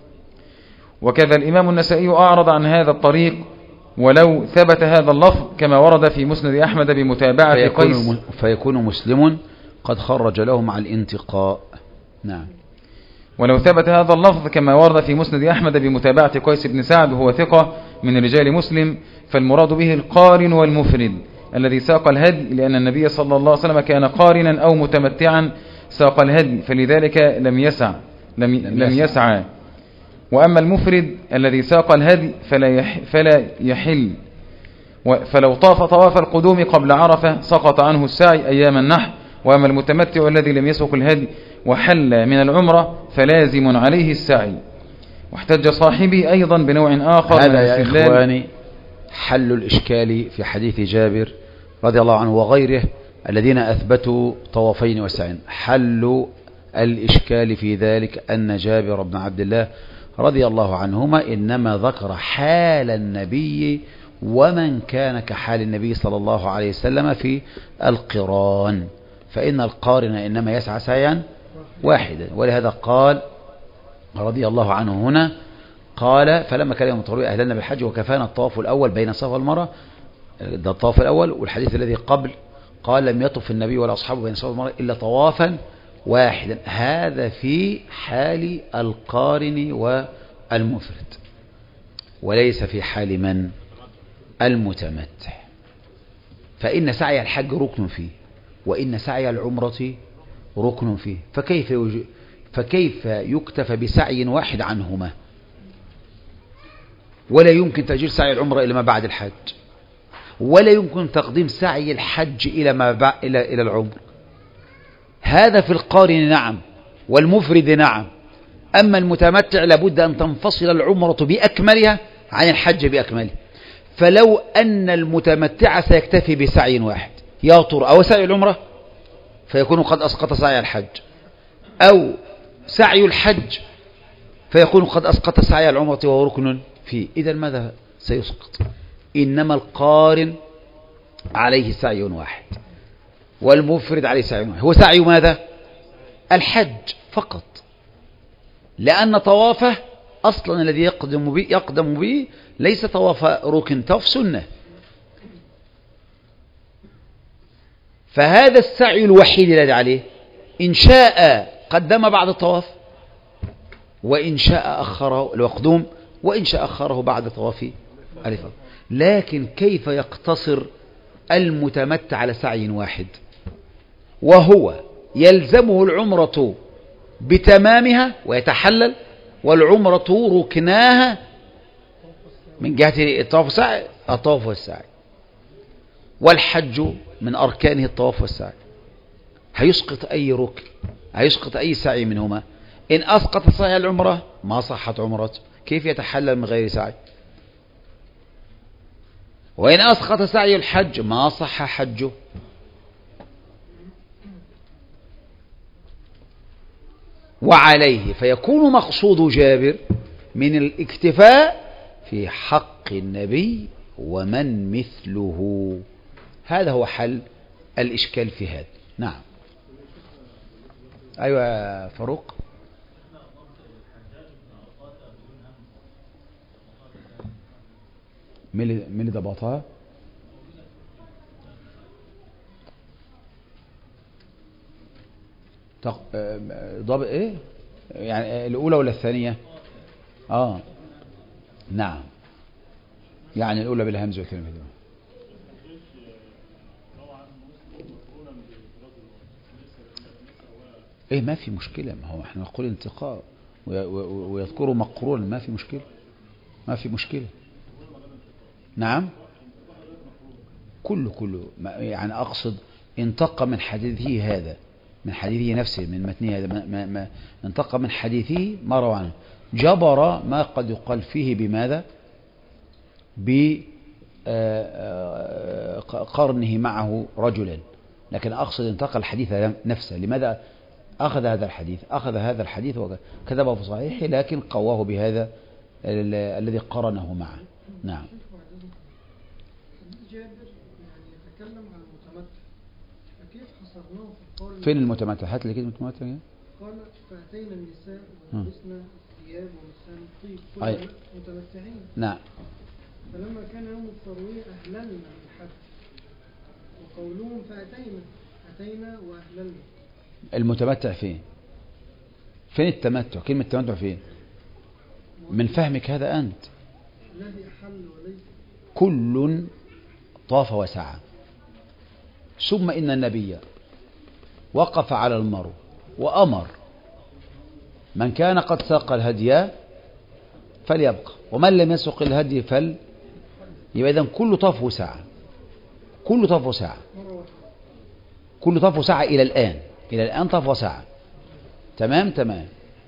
وكذا الإمام النسائي أعرض عن هذا الطريق ولو ثبت هذا اللفظ كما ورد في مسند أحمد بمتابعة فيكون قيس فيكون مسلم قد خرج له مع الانتقاء. نعم. ولو ثبت هذا اللفظ كما ورد في مسند أحمد بمتابعة قيس بن سعد وهو ثقة من رجال مسلم، فالمراد به القارن والمفرد الذي ساق الهدي، لأن النبي صلى الله عليه وسلم كان قارنا أو متمتعا ساق الهدي، فلذلك لم يسع لم, لم يسعى. وأما المفرد الذي ساق الهدي فلا, يح فلا يحل، فلو طاف طواف القدوم قبل عرفة سقط عنه السعي أيام النحر. وأما المتمتع الذي لم يسق الهدي وحل من العمرة فلازم عليه السعي. واحتج صاحبي أيضا بنوع آخر هذا يا إخواني حل الإشكال في حديث جابر رضي الله عنه وغيره الذين أثبتوا طوافين وسعين. حل الإشكال في ذلك أن جابر بن عبد الله رضي الله عنهما إنما ذكر حال النبي ومن كان كحال النبي صلى الله عليه وسلم في القران، فإن القارن إنما يسعى سعيا واحدا. ولهذا قال رضي الله عنه هنا قال فلما كان يوم التروية أهلنا بالحج وكفانا الطواف الأول بين الصفا والمروة، ده الطواف الأول. والحديث الذي قبل قال لم يطف النبي ولا أصحابه بين الصفا والمروة إلا طوافا واحدا. هذا في حال القارن والمفرد، وليس في حال من المتمتع. فإن سعي الحج ركن فيه، وإن سعي العمرة ركن فيه، فكيف يوجد فكيف يكتفى بسعي واحد عنهما؟ ولا يمكن تأجيل سعي العمرة إلى ما بعد الحج، ولا يمكن تقديم سعي الحج إلى ما بعد إلى إلى العمر. هذا في القارن نعم، والمفرد نعم. أما المتمتع لابد أن تنفصل العمرة بأكملها عن الحج بأكمله. فلو أن المتمتع سيكتفي بسعي واحد يطر أو سعي العمرة فيكون قد أسقط سعي الحج، أو سعي الحج فيكون قد أسقط سعي العمرة وهو ركن فيه. إذا ماذا سيسقط؟ إنما القارن عليه سعي واحد والمفرد عليه سعي واحد. هو سعي ماذا؟ الحج فقط، لأن طوافه أصلا الذي يقدم به, يقدم به ليس طواف ركن، طواف سنة. فهذا السعي الوحيد الذي عليه، إن شاء قدم بعد الطواف، وإن شاء أخره الوقدوم، وإن شاء أخره بعد طواف الإفاضة. لكن كيف يقتصر المتمتع على سعي واحد وهو يلزمه العمرة بتمامها ويتحلل، والعمرة ركناها من جهة الطواف والسعي الطواف والسعي، والحج من أركانه الطواف والسعي. هيسقط أي ركن، هيسقط أي سعي منهما. إن أسقط سعي العمرة ما صحت عمرته، كيف يتحلل من غير سعي؟ وإن أسقط سعي الحج ما صح حجه. وعليه فيكون مقصود جابر من الاكتفاء في حق النبي ومن مثله. هذا هو حل الإشكال في هذا. نعم. أيوة فاروق. مين اللي مين اللي ضبطها؟ تق... آه، ضابط ايه يعني، الاولى ولا الثانيه؟ اه نعم، يعني الاولى بالهمز والثانيه بالهمز. ايه ما في مشكله، ما هو احنا نقول انتقاء ويذكروا مقرون، ما في مشكله، ما في مشكله. نعم كله كله يعني أقصد انتقى من حديثه هذا، من حديثه نفسه، من متنه هذا، ما ما ما انتقى من حديثه ما روى عنه، جبر ما قد يقال فيه بماذا؟ بقرنه معه رجلا، لكن أقصد انتقى الحديث نفسه. لماذا أخذ هذا الحديث؟ أخذ هذا الحديث وكذبه في صحيحه، لكن قواه بهذا الذي قرنه معه. نعم. يتكلم عن المتمتع، فكيف حصرناه في القول؟ فين المتمتع؟ هات لي كده المتمتع. قال فأتينا النساء ولبسنا ثياب ومسان طيب كلنا أي. متمتعين. نعم. فلما كان يوم التروية أهللنا بالحج، وقولهم فأتينا أتينا وأهللنا. المتمتع فين؟ فين التمتع؟ كلمة التمتع فين؟ من فهمك هذا أنت. الذي أحل وليس كل طاف وسعى. ثم إن النبي وقف على المرو وأمر من كان قد ساق الهدي فليبقى، ومن لم يسق الهدي فل يبقى إذن كل طاف وسعى، كل طاف وسعى، كل طاف وسعى إلى الآن، إلى الآن طاف وسعى. تمام تمام.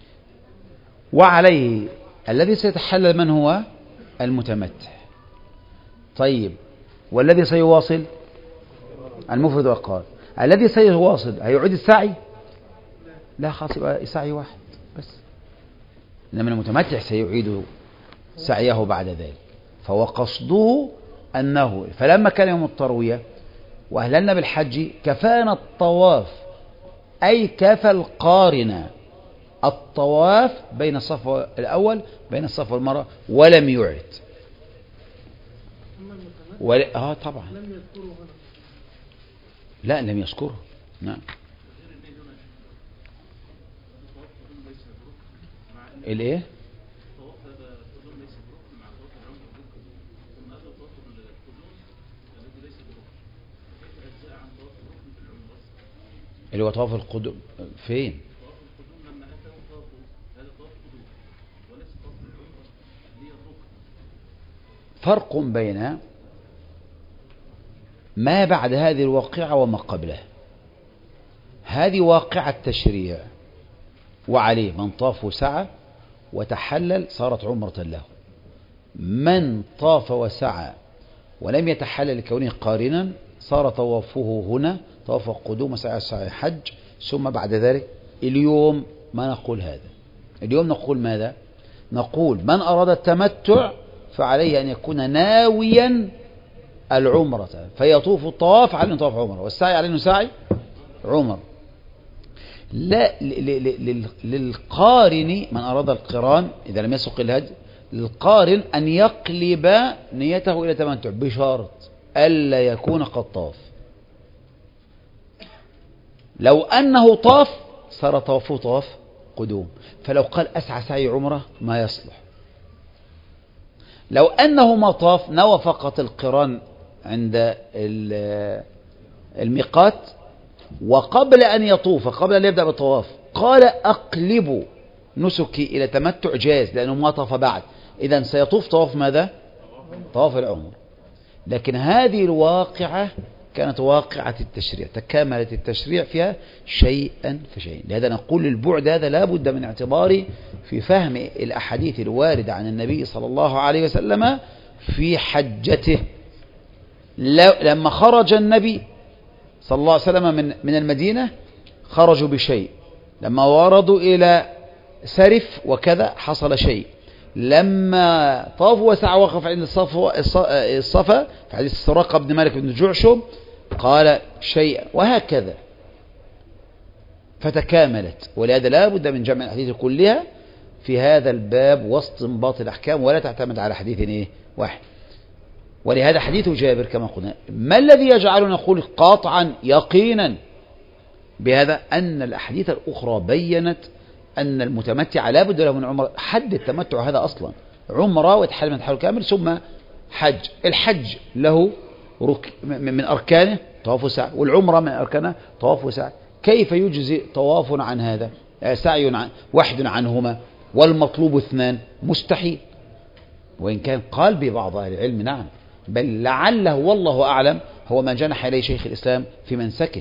وعليه الذي سيتحلل من هو؟ المتمتع. طيب والذي سيواصل؟ المفرد والقارن. الذي سيواصل هيعيد السعي؟ لا خلاص، يبقى السعي واحد بس. إنما المتمتع سيعيد سعيه بعد ذلك. فهو قصده أنه فلما كان يوم التروية وأهللنا بالحج كفانا الطواف، أي كفى القارن الطواف بين الصف الأول بين الصف والمروة ولم يعد. ول... اه طبعا لم يذكره هنا. لا لم يذكره. نعم. الايه؟ اللي هو طواف القدوم فين؟ فرق بين ما بعد هذه الواقعة وما قبلها. هذه واقعة تشريع، وعليه من طاف وسعى وتحلل صارت عمرة له. من طاف وسعى ولم يتحلل لكونه قارنا صار طوافه هنا طواف قدوم وسعي سعي حج. ثم بعد ذلك اليوم ما نقول هذا، اليوم نقول ماذا؟ نقول من أراد التمتع فعليه أن يكون ناويا العمرة فيطوف الطواف على أنه طواف عمرة، والسعي على أنه سعي عمر. لا للقارن من أراد القران إذا لم يسق الهدي، للقارن أن يقلب نيته إلى تمتع بشرط ألا يكون قد طاف. لو أنه طاف صار طوافه طواف قدوم، فلو قال أسعى سعي عمرة ما يصلح. لو أنه ما طاف نوى فقط القران عند الميقات، وقبل أن يطوف قبل أن يبدأ بالطواف قال أقلب نسكي إلى تمتع جاز لأنه ما طاف بعد، إذن سيطوف طواف ماذا؟ طواف العمر. لكن هذه الواقعة كانت واقعة التشريع، تكاملت التشريع فيها شيئا فشيئا. لهذا نقول البعد هذا لا بد من اعتباره في فهم الأحاديث الواردة عن النبي صلى الله عليه وسلم في حجته. لما خرج النبي صلى الله عليه وسلم من من المدينة خرجوا بشيء، لما وردوا إلى سرف وكذا حصل شيء، لما طافوا وسعى وقف عند الصفا في حديث سراقة بن مالك بن جعشم قال شيئا، وهكذا فتكاملت. ولهذا لا بد من جمع الحديث كلها في هذا الباب واستنباط الأحكام، ولا تعتمد على حديث إيه واحد. ولهذا حديث جابر كما قلنا، ما الذي يجعلنا نقول قاطعا يقينا بهذا؟ أن الأحاديث الأخرى بيّنت أن المتمتع لا بد له من عمرة. حد التمتع هذا أصلا عمرة وتحل من تحل كامل ثم حج. الحج له رك من أركانه طواف وسعي، والعمرة من أركانه طواف وسعي. كيف يجزي طواف عن هذا، سعي عن واحد عنهما والمطلوب اثنان؟ مستحيل. وإن كان قال ببعض أهل العلم نعم، بل لعله والله أعلم هو ما جنح إليه شيخ الإسلام في منسكه.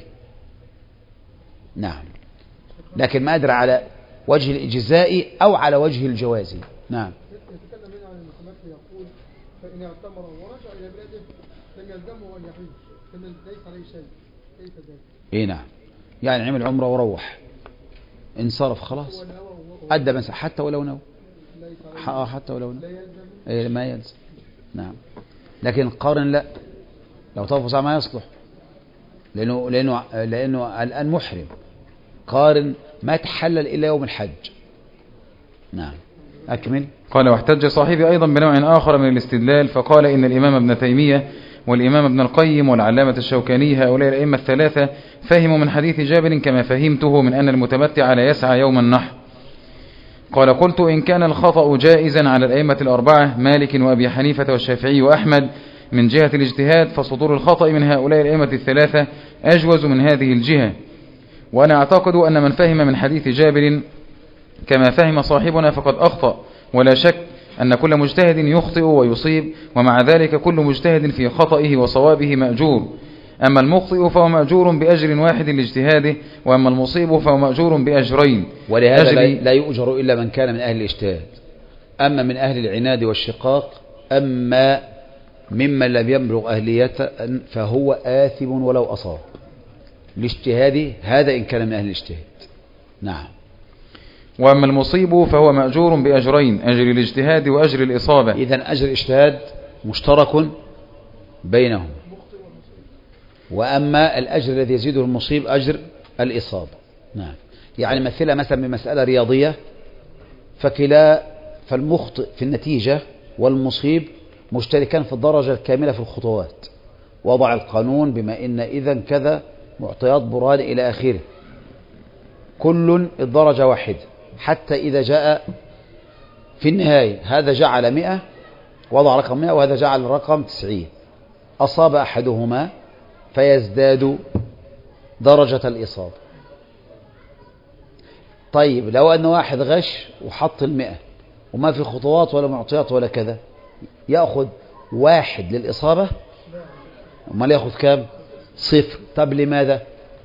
نعم، لكن ما أدرى على وجه الإجزاء أو على وجه الجواز. نعم. يتكلم هنا عن المتمتع يقول فإن اعتمر ورجع إلى بلاده لم يلزمه أن يحج، فإن ليس عليه شيء. كيف ذلك؟ إيه نعم، يعني عمل عمره وروح انصرف خلاص أدى مسح حتى ولو نو، حتى ولو نو إيه ما يلزم. نعم، لكن قارن لا، لو طاف ساعة ما يصلح، لأنه لأنه لأنه الآن محرم. قارن ما تحلل إلا يوم الحج. نعم، أكمل. قال واحتج صاحبي أيضا بنوع آخر من الاستدلال، فقال إن الإمام ابن تيمية والإمام ابن القيم والعلامة الشوكاني هؤلاء الأئمة الثلاثة فهموا من حديث جابر كما فهمته من أن المتمتع لا يسعى يوم النحر. قال قلت إن كان الخطأ جائزا على الأئمة الأربعة مالك وأبي حنيفة والشافعي وأحمد من جهة الاجتهاد، فصدور الخطأ من هؤلاء الأئمة الثلاثة أجوز من هذه الجهة. وأنا أعتقد أن من فهم من حديث جابر كما فهم صاحبنا فقد أخطأ، ولا شك أن كل مجتهد يخطئ ويصيب، ومع ذلك كل مجتهد في خطئه وصوابه مأجور. أما المخطئ فهو مأجور بأجر واحد لاجتهاده، وأما المصيب فهو مأجور بأجرين. ولهذا لا يؤجر إلا من كان من أهل الاجتهاد، أما من أهل العناد والشقاق، أما ممن لم يبلغ أهلية فهو آثم ولو أصاب لاجتهاده، هذا إن كان من أهل الاجتهاد. نعم. وأما المصيب فهو مأجور بأجرين، أجر الاجتهاد وأجر الإصابة. إذن أجر الاجتهاد مشترك بينهم، وأما الأجر الذي يزيده المصيب أجر الإصابة. نعم، يعني مثلها مثلا بمسألة رياضية، فكلا فالمخطئ في النتيجة والمصيب مشتركان في الدرجة الكاملة في الخطوات. وضع القانون بما إن إذن كذا معطيات برهان إلى آخره، كل الدرجة واحدة، حتى إذا جاء في النهاية هذا جعل مئة وضع رقم مئة وهذا جعل رقم تسعين، أصاب أحدهما فيزداد درجة الإصابة. طيب لو أن واحد غش وحط المئة وما في خطوات ولا معطيات ولا كذا، يأخذ واحد للإصابة، وما لا يأخذ كام؟ صفر. طب لماذا؟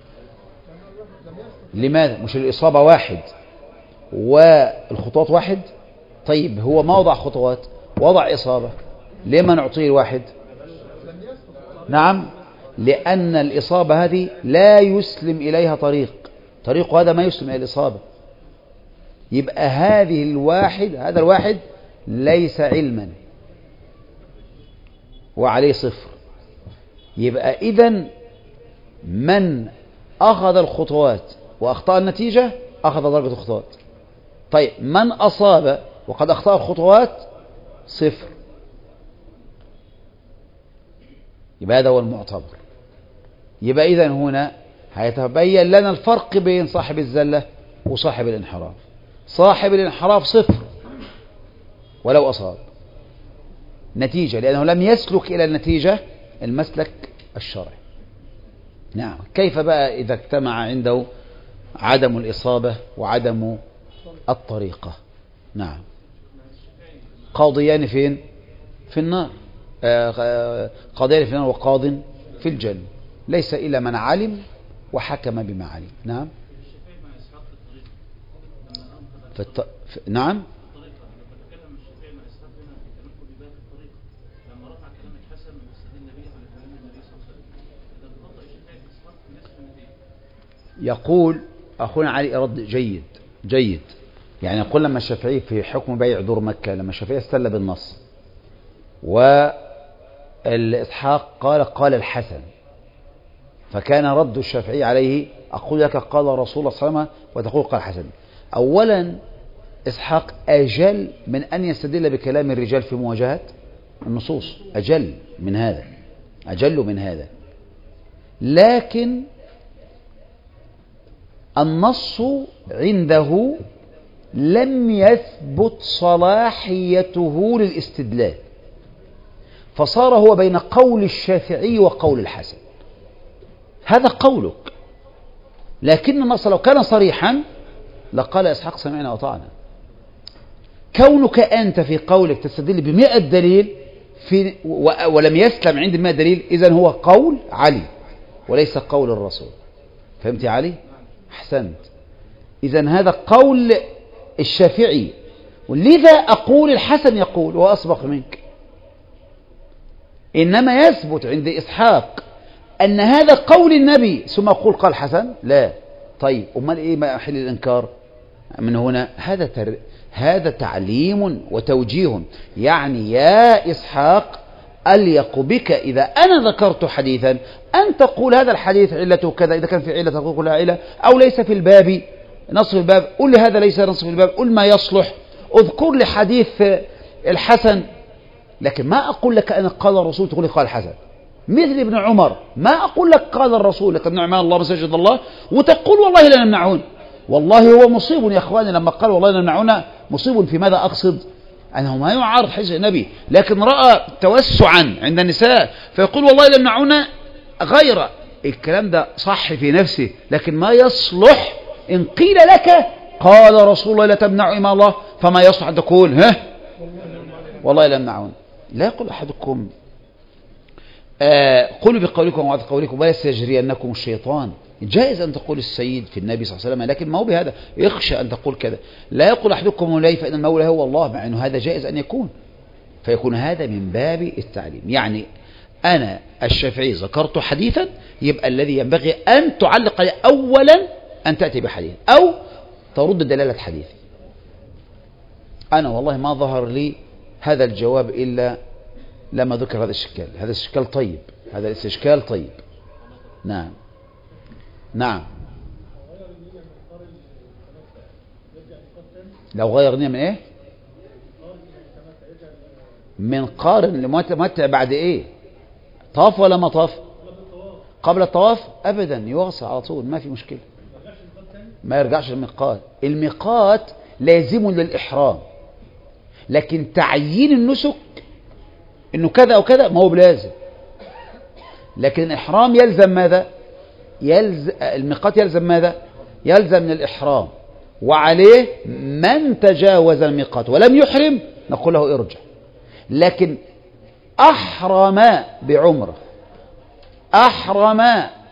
لماذا؟ مش الإصابة واحد والخطوات واحد؟ طيب هو ما وضع خطوات، وضع إصابة، لما نعطيه الواحد؟ نعم، لأن الإصابة هذه لا يسلم إليها طريق، طريق هذا ما يسلم إلى الإصابة. يبقى هذه الواحد، هذا الواحد ليس علما وعليه صفر. يبقى إذن من أخذ الخطوات وأخطأ النتيجة أخذ درجة الخطوات. طيب من أصاب وقد أخطأ الخطوات صفر. يبقى هذا هو المعتبر. يبقى إذن هنا هيتبين لنا الفرق بين صاحب الزلة وصاحب الانحراف. صاحب الانحراف صفر ولو أصاب نتيجة، لأنه لم يسلك إلى النتيجة المسلك الشرعي. نعم. كيف بقى إذا اجتمع عنده عدم الإصابة وعدم الطريقة؟ نعم. قاضيان فين؟ في النار. قاضيان في النار وقاض في الجنة، ليس إلا من علم وحكم بما علم. نعم. فالت... ف... نعم. يقول أخونا علي رد جيد جيد، يعني يقول لما الشافعي في حكم بيع دور مكة، لما الشافعي استدل بالنص والإسحاق قال قال الحسن، فكان رد الشافعي عليه أقول لك قال رسول الله صلى الله عليه وسلم وتقول قال الحسن. أولا إسحاق أجل من أن يستدل بكلام الرجال في مواجهة النصوص أجل من هذا، أجل من هذا. لكن النص عنده لم يثبت صلاحيته للاستدلال، فصار هو بين قول الشافعي وقول الحسن. هذا قولك، لكن النص لو كان صريحا لقال إسحاق سمعنا وطعنا. كونك أنت في قولك تستدل بمئة دليل في ولم يسلم عند مئة دليل، إذن هو قول علي وليس قول الرسول. فهمت يا علي؟ أحسنت. إذن هذا قول الشافعي، ولذا أقول الحسن يقول وأسبق منك. إنما يثبت عند إسحاق أن هذا قول النبي ثم أقول قال حسن؟ لا. طيب أمال إيه ما أحل الإنكار من هنا؟ هذا تر... هذا تعليم وتوجيه. يعني يا إسحاق أليق بك إذا أنا ذكرت حديثا أن تقول هذا الحديث علته كذا، إذا كان في علة تقول لها علة، أو ليس في الباب نص في الباب قل لي هذا ليس نص في الباب، قل ما يصلح، اذكر لي حديث الحسن. لكن ما أقول لك أنا قال الرسول تقول لي قال الحسن، مثل ابن عمر ما أقول لك قال الرسول لك ابن عمان الله مسجد الله وتقول والله لا نمنعون. والله هو مصيب يا أخواني لما قال والله لا نمنعون، مصيب في ماذا أقصد؟ أنه ما يعارض حديث النبي، لكن رأى توسعا عند النساء فيقول والله لا يمنعون غير. الكلام ده صح في نفسه، لكن ما يصلح إن قيل لك قال رسول الله لا تمنعوا إمام الله، فما يصلح أن تقول ها والله لا يمنعون. لا يقول أحدكم آه قولوا بقولكم وعد قولكم ولا يستجرينكم الشيطان. جائز أن تقول السيد في النبي صلى الله عليه وسلم، لكن ما هو بهذا يخشى أن تقول كذا. لا يقول أحدكم مولاي فإن المولى هو الله، مع أنه هذا جائز أن يكون، فيكون هذا من باب التعليم. يعني أنا الشافعي ذكرت حديثا، يبقى الذي ينبغي أن تعلق عليه أولا أن تأتي بحديث أو ترد دلالة حديثي. أنا والله ما ظهر لي هذا الجواب إلا لما ذكر هذا الإشكال. هذا الإشكال طيب، هذا الاستشكال طيب. نعم نعم. لو غير نية من ايه؟ من قارن لمتمتع بعد ايه؟ طاف ولا ما طاف؟ قبل الطواف ابدا يوصل على طول، ما في مشكلة، ما يرجعش الميقات. الميقات لازم للإحرام، لكن تعيين النسك انه كذا او كذا ما هو بلازم. لكن الإحرام يلزم ماذا؟ يلزم الميقات، يلزم ماذا؟ يلزم من الإحرام، وعليه من تجاوز الميقات ولم يحرم نقول له ارجع. لكن أحرم بعمرة، أحرم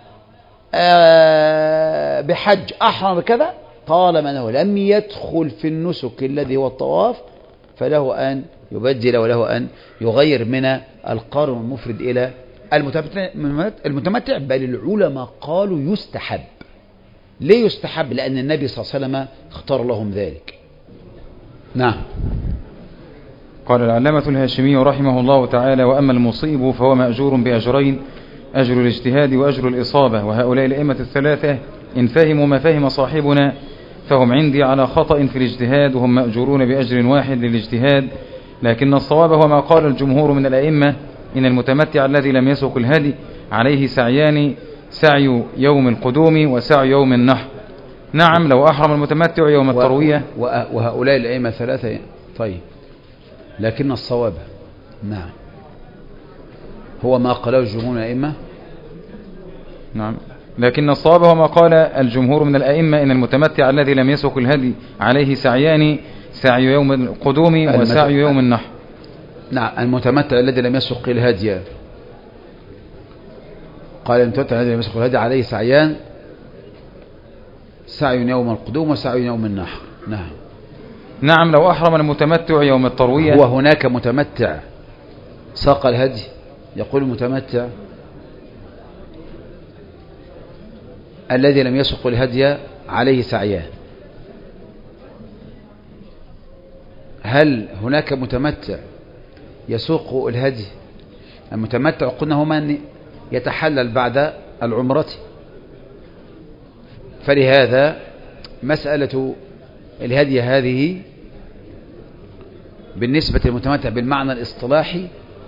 آه بحج، أحرم بكذا، طالما أنه لم يدخل في النسك الذي هو الطواف فله أن يبدل وله أن يغير من القارن والمفرد إلى المتمتع. بل العلماء قالوا يستحب. ليه يستحب؟ لأن النبي صلى الله عليه وسلم اختار لهم ذلك. نعم. قال العلامة الهاشمي رحمه الله تعالى: وأما المصيب فهو مأجور بأجرين، أجر الاجتهاد وأجر الإصابة. وهؤلاء الأئمة الثلاثة إن فهموا ما فهم صاحبنا فهم عندي على خطأ في الاجتهاد، وهم مأجورون بأجر واحد للاجتهاد. لكن الصواب هو ما قال الجمهور من الأئمة: إن المتمتع الذي لم يسق الهدي عليه سعيان، سعي يوم القدوم وسعي يوم النحر. نعم لو أحرم المتمتع يوم التروية. وهؤلاء الأئمة ثلاثة. طيب، لكن الصواب نعم هو ما قاله الجمهور من الأئمة. نعم، لكن الصواب هو ما قال الجمهور من الأئمة: إن المتمتع الذي لم يسق الهدي عليه سعيان، سعي يوم القدوم وسعي يوم النحر. نعم، المتمتع الذي لم يسق الهدي، قال المتمتع الذي لم يسق الهدي عليه سعيان، سعي يوم القدوم وسعي يوم النحر. نعم نعم لو أحرم المتمتع يوم التروية. هو هناك متمتع ساق الهدي، يقول المتمتع الذي لم يسق الهدي عليه سعيان. هل هناك متمتع يسوق الهدي؟ المتمتع قلنا هو من يتحلل بعد العمرة، فلهذا مسألة الهدي هذه بالنسبة للمتمتع بالمعنى الاصطلاحي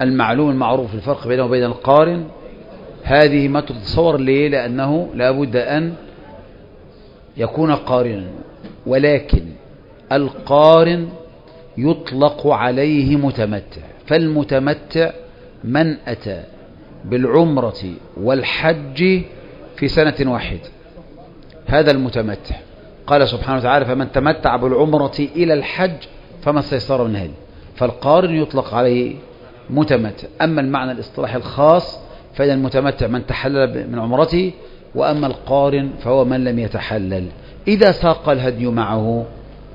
المعلوم المعروف الفرق بينه وبين القارن هذه ما تتصور ليه؟ لأنه لا بد أن يكون قارنا، ولكن القارن يطلق عليه متمتع. فالمتمتع من أتى بالعمرة والحج في سنة واحدة، هذا المتمتع. قال سبحانه وتعالى فمن تمتع بالعمرة إلى الحج فما استيسر من هدي. فالقارن يطلق عليه متمتع. أما المعنى الاصطلاحي الخاص فإن المتمتع من تحلل من عمرته، وأما القارن فهو من لم يتحلل. إذا ساق الهدي معه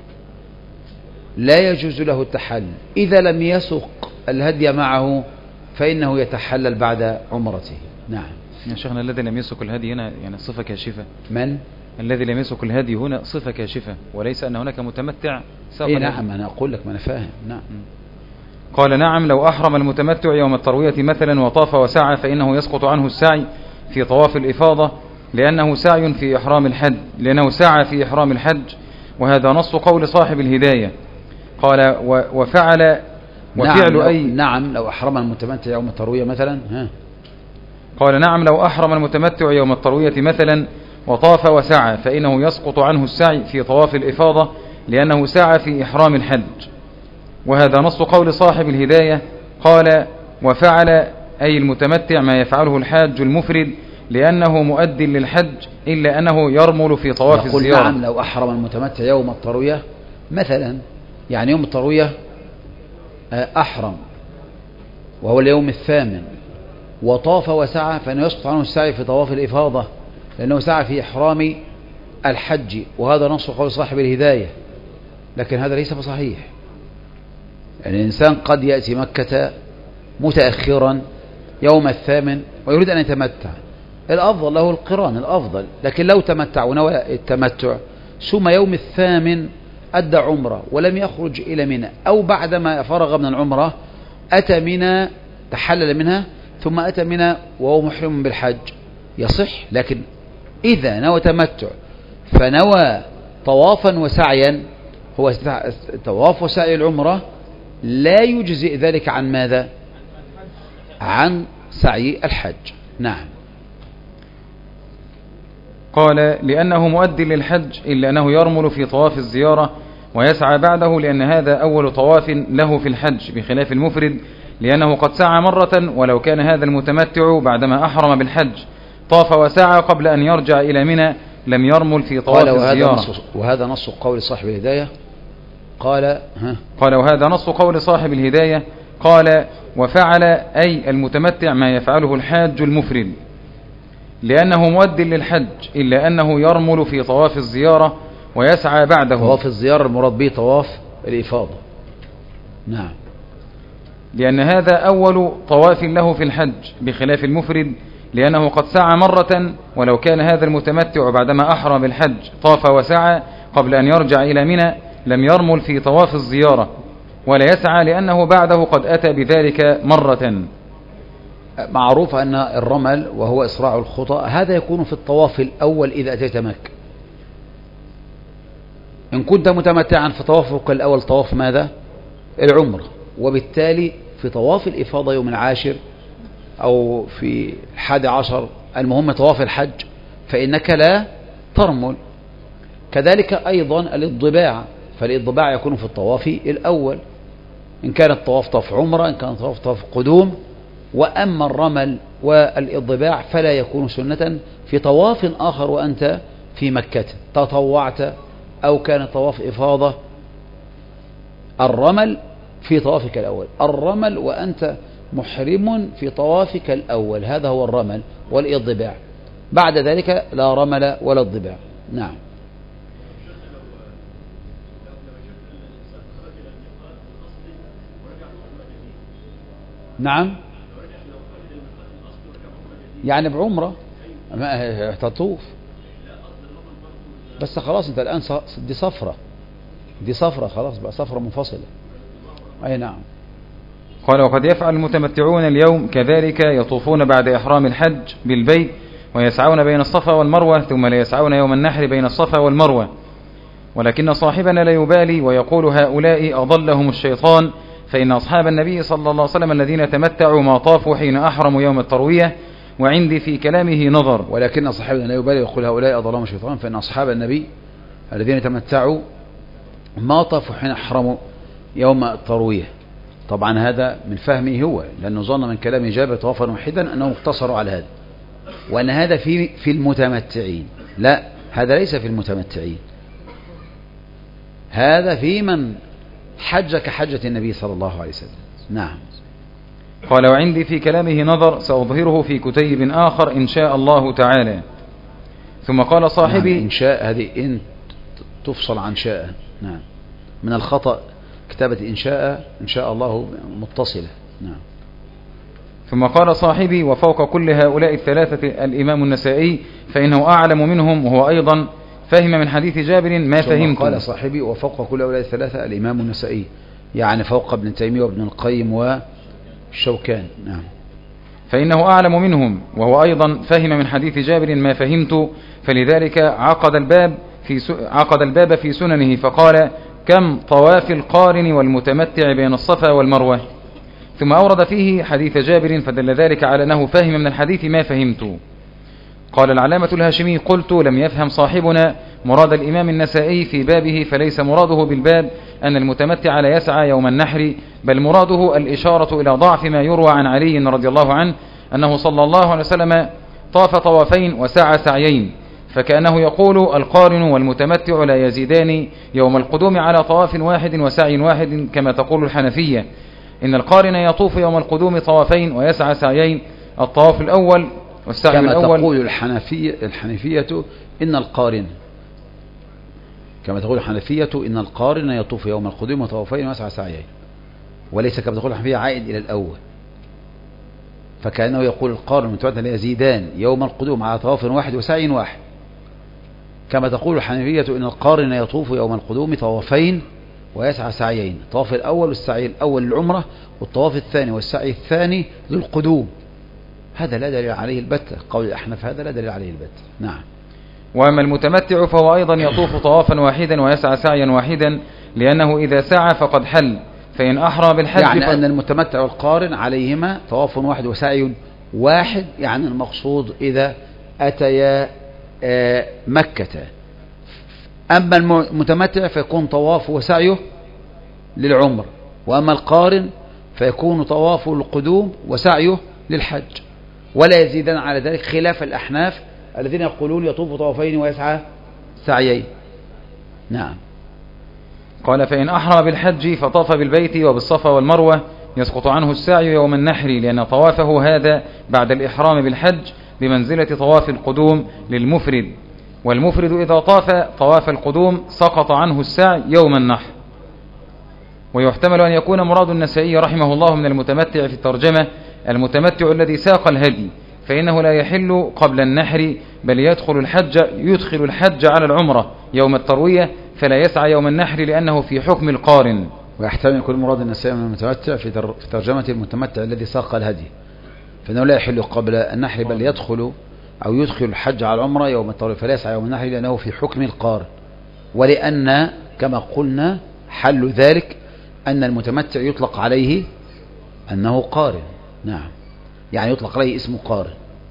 لا يجوز له التحلل، إذا لم يسق الهدي معه فإنه يتحلل بعد عمرته. نعم يا شيخنا، الذي لم يسق الهدي هنا يعني صفة كاشفة. من؟ الذي لم يسق الهدي هنا صفة كاشفة، وليس أن هناك متمتع ساق إيه الهدي. نعم، أنا أقول لك ما أنا فاهم. نعم. قال نعم، لو أحرم المتمتع يوم التروية مثلا وطاف وسعى فإنه يسقط عنه السعي في طواف الإفاضة، لأنه سعي في إحرام الحج لأنه سعى في إحرام الحج، وهذا نص قول صاحب الهداية. قال وفعل وفعل نعم أي لو نعم لو أحرم المتمتع يوم التروية مثلا. ها قال نعم، لو أحرم المتمتع يوم التروية مثلا وطاف وسعى فإنه يسقط عنه السعي في طواف الإفاضة، لأنه سعى في إحرام الحج، وهذا نص قول صاحب الهداية. قال وفعل أي المتمتع ما يفعله الحاج المفرد، لأنه مؤد للحج إلا أنه يرمل في طواف يقول الزيارة. نعم لو أحرم المتمتع يوم التروية مثلا، يعني يوم التروية أحرم وهو اليوم الثامن، وطاف وسعى فإنه يسقط عنه السعي في طواف الإفاضة، لأنه سعى في إحرام الحج، وهذا نص قول صاحب الهداية. لكن هذا ليس بصحيح. يعني الإنسان قد يأتي مكة متأخرا يوم الثامن ويريد أن يتمتع، الأفضل له القران الأفضل، لكن لو تمتع ونوى التمتع ثم يوم الثامن أدى عمرة ولم يخرج إلى منى، أو بعدما فرغ من العمرة أتى منى تحلل منها ثم أتى منى وهو محرم بالحج، يصح. لكن إذا نوى تمتع فنوى طوافا وسعيا، هو طواف وسعي العمرة، لا يجزئ ذلك عن ماذا؟ عن سعي الحج. نعم. قال لأنه مؤدي للحج إلا أنه يرمل في طواف الزيارة ويسعى بعده، لأن هذا أول طواف له في الحج بخلاف المفرد، لأنه قد سعى مرة، ولو كان هذا المتمتع بعدما أحرم بالحج طاف وسعى قبل أن يرجع إلى منى لم يرمل في طواف قال وهذا الزيارة. نص وهذا نص قول صاحب الهداية. قال ها قال وهذا نص قول صاحب الهداية. قال وفعل أي المتمتع ما يفعله الحاج المفرد، لأنه مؤد للحج إلا أنه يرمل في طواف الزيارة ويسعى بعده. طواف الزيارة المراد به طواف الإفاضة. نعم. لأن هذا أول طواف له في الحج بخلاف المفرد، لأنه قد سعى مرة، ولو كان هذا المتمتع بعدما أحرم بالحج طاف وسعى قبل أن يرجع إلى منى لم يرمل في طواف الزيارة ولا يسعى، لأنه بعده قد أتى بذلك مرة. معروف أن الرمل وهو إسراع الخطى هذا يكون في الطواف الأول إذا أتيت مكة. إن كنت متمتعا في طوافك الأول طواف ماذا؟ العمرة، وبالتالي في طواف الإفاضة يوم العاشر أو في الحادي عشر، المهم طواف الحج، فإنك لا ترمل. كذلك أيضا الإضباع، فالإضباع يكون في الطواف الأول إن كان الطواف طواف عمرة، إن كان الطواف طواف قدوم. وأما الرمل والإضباع فلا يكون سنة في طواف آخر وأنت في مكة تطوعت أو كان طواف إفاضة. الرمل في طوافك الأول، الرمل وأنت محرم في طوافك الأول، هذا هو الرمل والإضباع. بعد ذلك لا رمل ولا اضباع. نعم. نعم، يعني بعمرة ما تطوف بس خلاص. انت الآن دي صفرة دي صفرة خلاص بقى صفرة منفصلة. أي نعم. قال وقد يفعل المتمتعون اليوم كذلك، يطوفون بعد إحرام الحج بالبيت ويسعون بين الصفا والمروة، ثم لا يسعون يوم النحر بين الصفا والمروة. ولكن صاحبنا لا يبالي ويقول هؤلاء أضلهم الشيطان فإن أصحاب النبي صلى الله عليه وسلم الذين تمتعوا ما طافوا حين أحرموا يوم التروية، وعندي في كلامه نظر. ولكن صاحبنا لا يبالي يقول هؤلاء أضلهم الشيطان، فإن أصحاب النبي الذين تمتعوا ما طافوا حين أحرموا يوم التروية. طبعا هذا من فهمه هو، لأنه ظن من كلام جابر طوافا واحدا أنه اقتصروا على هذا، وأن هذا في في المتمتعين. لا، هذا ليس في المتمتعين، هذا في من حج كحجة النبي صلى الله عليه وسلم. نعم. قال وعندي في كلامه نظر سأظهره في كتيب آخر إن شاء الله تعالى. ثم قال صاحبي نعم. إن شاء هذه إن تفصل عن شاء. نعم، من الخطأ كتابة إن شاء إن شاء الله متصلة. نعم. ثم قال صاحبي وفوق كل هؤلاء الثلاثة الإمام النسائي، فإنه أعلم منهم، وهو أيضا فهم من حديث جابر ما فهمت. قال صاحبي وفوق كل هؤلاء الثلاثة الإمام النسائي، يعني فوق ابن تيمية وابن القيم والشوكان. نعم. فإنه أعلم منهم، وهو أيضا فهم من حديث جابر ما فهمت، فلذلك عقد الباب في عقد الباب في سننه فقال كم طواف القارن والمتمتع بين الصفا والمروة. ثم أورد فيه حديث جابر فدل ذلك على أنه فهم من الحديث ما فهمت. قال العلامة الهاشمي قلت لم يفهم صاحبنا مراد الإمام النسائي في بابه، فليس مراده بالباب أن المتمتع لا يسعى يوم النحر، بل مراده الإشارة إلى ضعف ما يروى عن علي رضي الله عنه أنه صلى الله عليه وسلم طاف طوافين وسعى سعيين، فكأنه يقول القارن والمتمتع لا يزيدان يوم القدوم على طواف واحد وسعي واحد، كما تقول الحنفية إن القارن يطوف يوم القدوم طوافين ويسعى سعيين، الطواف الأول والسعي كما الأول. تقول الحنفية, الحنفية إن القارن كما تقول الحنفية إن القارن يطوف يوم القدوم طوافين ويسعى سعيين، وليس كما تقول الحنفية عائد إلى الأول، فكأنه يقول القارن والمتمتع لا يزيدان يوم القدوم على طواف واحد وسعي واحد، كما تقول الحنفية إن القارن يطوف يوم القدوم طوافين ويسعى سعيين، الطواف الأول والسعي الأول للعمرة، والطواف الثاني والسعي الثاني للقدوم. هذا لا دليل عليه البتة، قول الأحنف هذا لا دليل عليه البتة. نعم. وأما المتمتع فهو أيضا يطوف طوافا واحدا ويسعى سعيا واحدا، لأنه إذا سعى فقد حل، فإن أحرم بالحج يعني ف... أن المتمتع والقارن عليهما طواف واحد وسعي واحد، يعني المقصود إذا أتيا مكة. أما المتمتع فيكون طواف وسعيه للعمر، وأما القارن فيكون طواف القدوم وسعيه للحج، ولا يزيدان على ذلك، خلاف الأحناف الذين يقولون يطوف طوافين ويسعى سعيين. نعم. قال فإن أحرم بالحج فطاف بالبيت وبالصفا والمروة يسقط عنه السعي يوم النحر، لأن طوافه هذا بعد الإحرام بالحج بمنزلة طواف القدوم للمفرد، والمفرد إذا طاف طواف القدوم سقط عنه السعي يوم النحر. ويحتمل أن يكون مراد النسائي رحمه الله من المتمتع في الترجمة المتمتع الذي ساق الهدي، فإنه لا يحل قبل النحر، بل يدخل الحج يدخل الحج على العمرة يوم التروية، فلا يسعى يوم النحر لأنه في حكم القارن. ويحتمل أن يكون مراد النسائي من المتمتع في ترجمة المتمتع الذي ساق الهدي، فإنه لا يحل قبل النحر، بل يدخل أو يدخل الحج على العمرة يوم التروية، فلا يسعى يوم النحر لأنه في حكم القارن. ولأن كما قلنا حل ذلك أن المتمتع يطلق عليه أنه قارن. نعم، يعني يطلق عليه اسم قارن،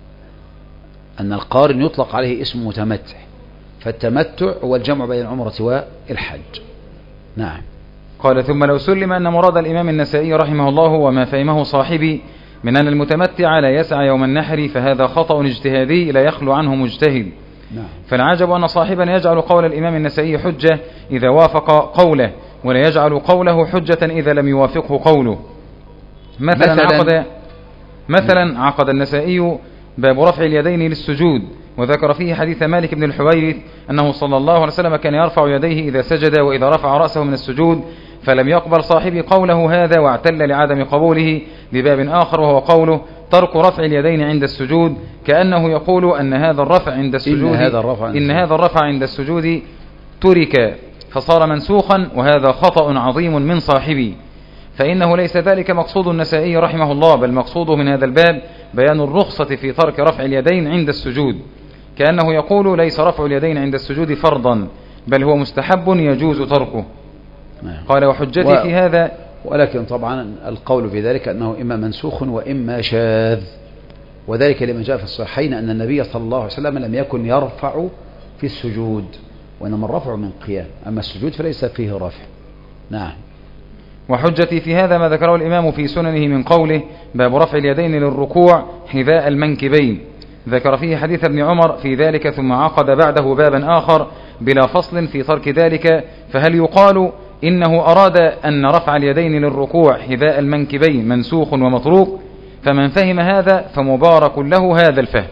أن القارن يطلق عليه اسم متمتع، فالتمتع هو الجمع بين العمرة والحج. نعم. قال ثم لو سلم أن مراد الإمام النسائي رحمه الله وما فهمه صاحبي من أن المتمتع لا يسعى يوم النحر، فهذا خطأ اجتهادي لا يخلو عنه مجتهد. نعم. فالعجب أن صاحبا يجعل قول الإمام النسائي حجة إذا وافق قوله، ولا يجعل قوله حجة إذا لم يوافقه قوله. مثلا, مثلا عقد مثلا عقد النسائي باب رفع اليدين للسجود، وذكر فيه حديث مالك بن الحويرث أنه صلى الله عليه وسلم كان يرفع يديه إذا سجد وإذا رفع رأسه من السجود، فلم يقبل صاحبي قوله هذا، واعتل لعدم قبوله بباب آخر وهو قوله ترك رفع اليدين عند السجود، كأنه يقول أن هذا الرفع عند السجود إن هذا الرفع عند, إن هذا الرفع عند السجود ترك فصار منسوخا، وهذا خطأ عظيم من صاحبي، فإنه ليس ذلك مقصود النسائي رحمه الله، بل مقصوده من هذا الباب بيان الرخصة في ترك رفع اليدين عند السجود، كأنه يقول ليس رفع اليدين عند السجود فرضا، بل هو مستحب يجوز تركه. قال وحجتي و... في هذا ولكن طبعا القول في ذلك أنه إما منسوخ وإما شاذ، وذلك لما جاء في الصحيحين أن النبي صلى الله عليه وسلم لم يكن يرفع في السجود، وإنما الرفع من قيام، أما السجود فليس فيه رفع. نعم. وحجتي في هذا ما ذكره الإمام في سننه من قوله باب رفع اليدين للركوع حذاء المنكبين، ذكر فيه حديث ابن عمر في ذلك، ثم عقد بعده بابا آخر بلا فصل في ترك ذلك، فهل يقال إنه أراد أن رفع اليدين للركوع حذاء المنكبين منسوخ ومتروك؟ فمن فهم هذا فمبارك له هذا الفهم.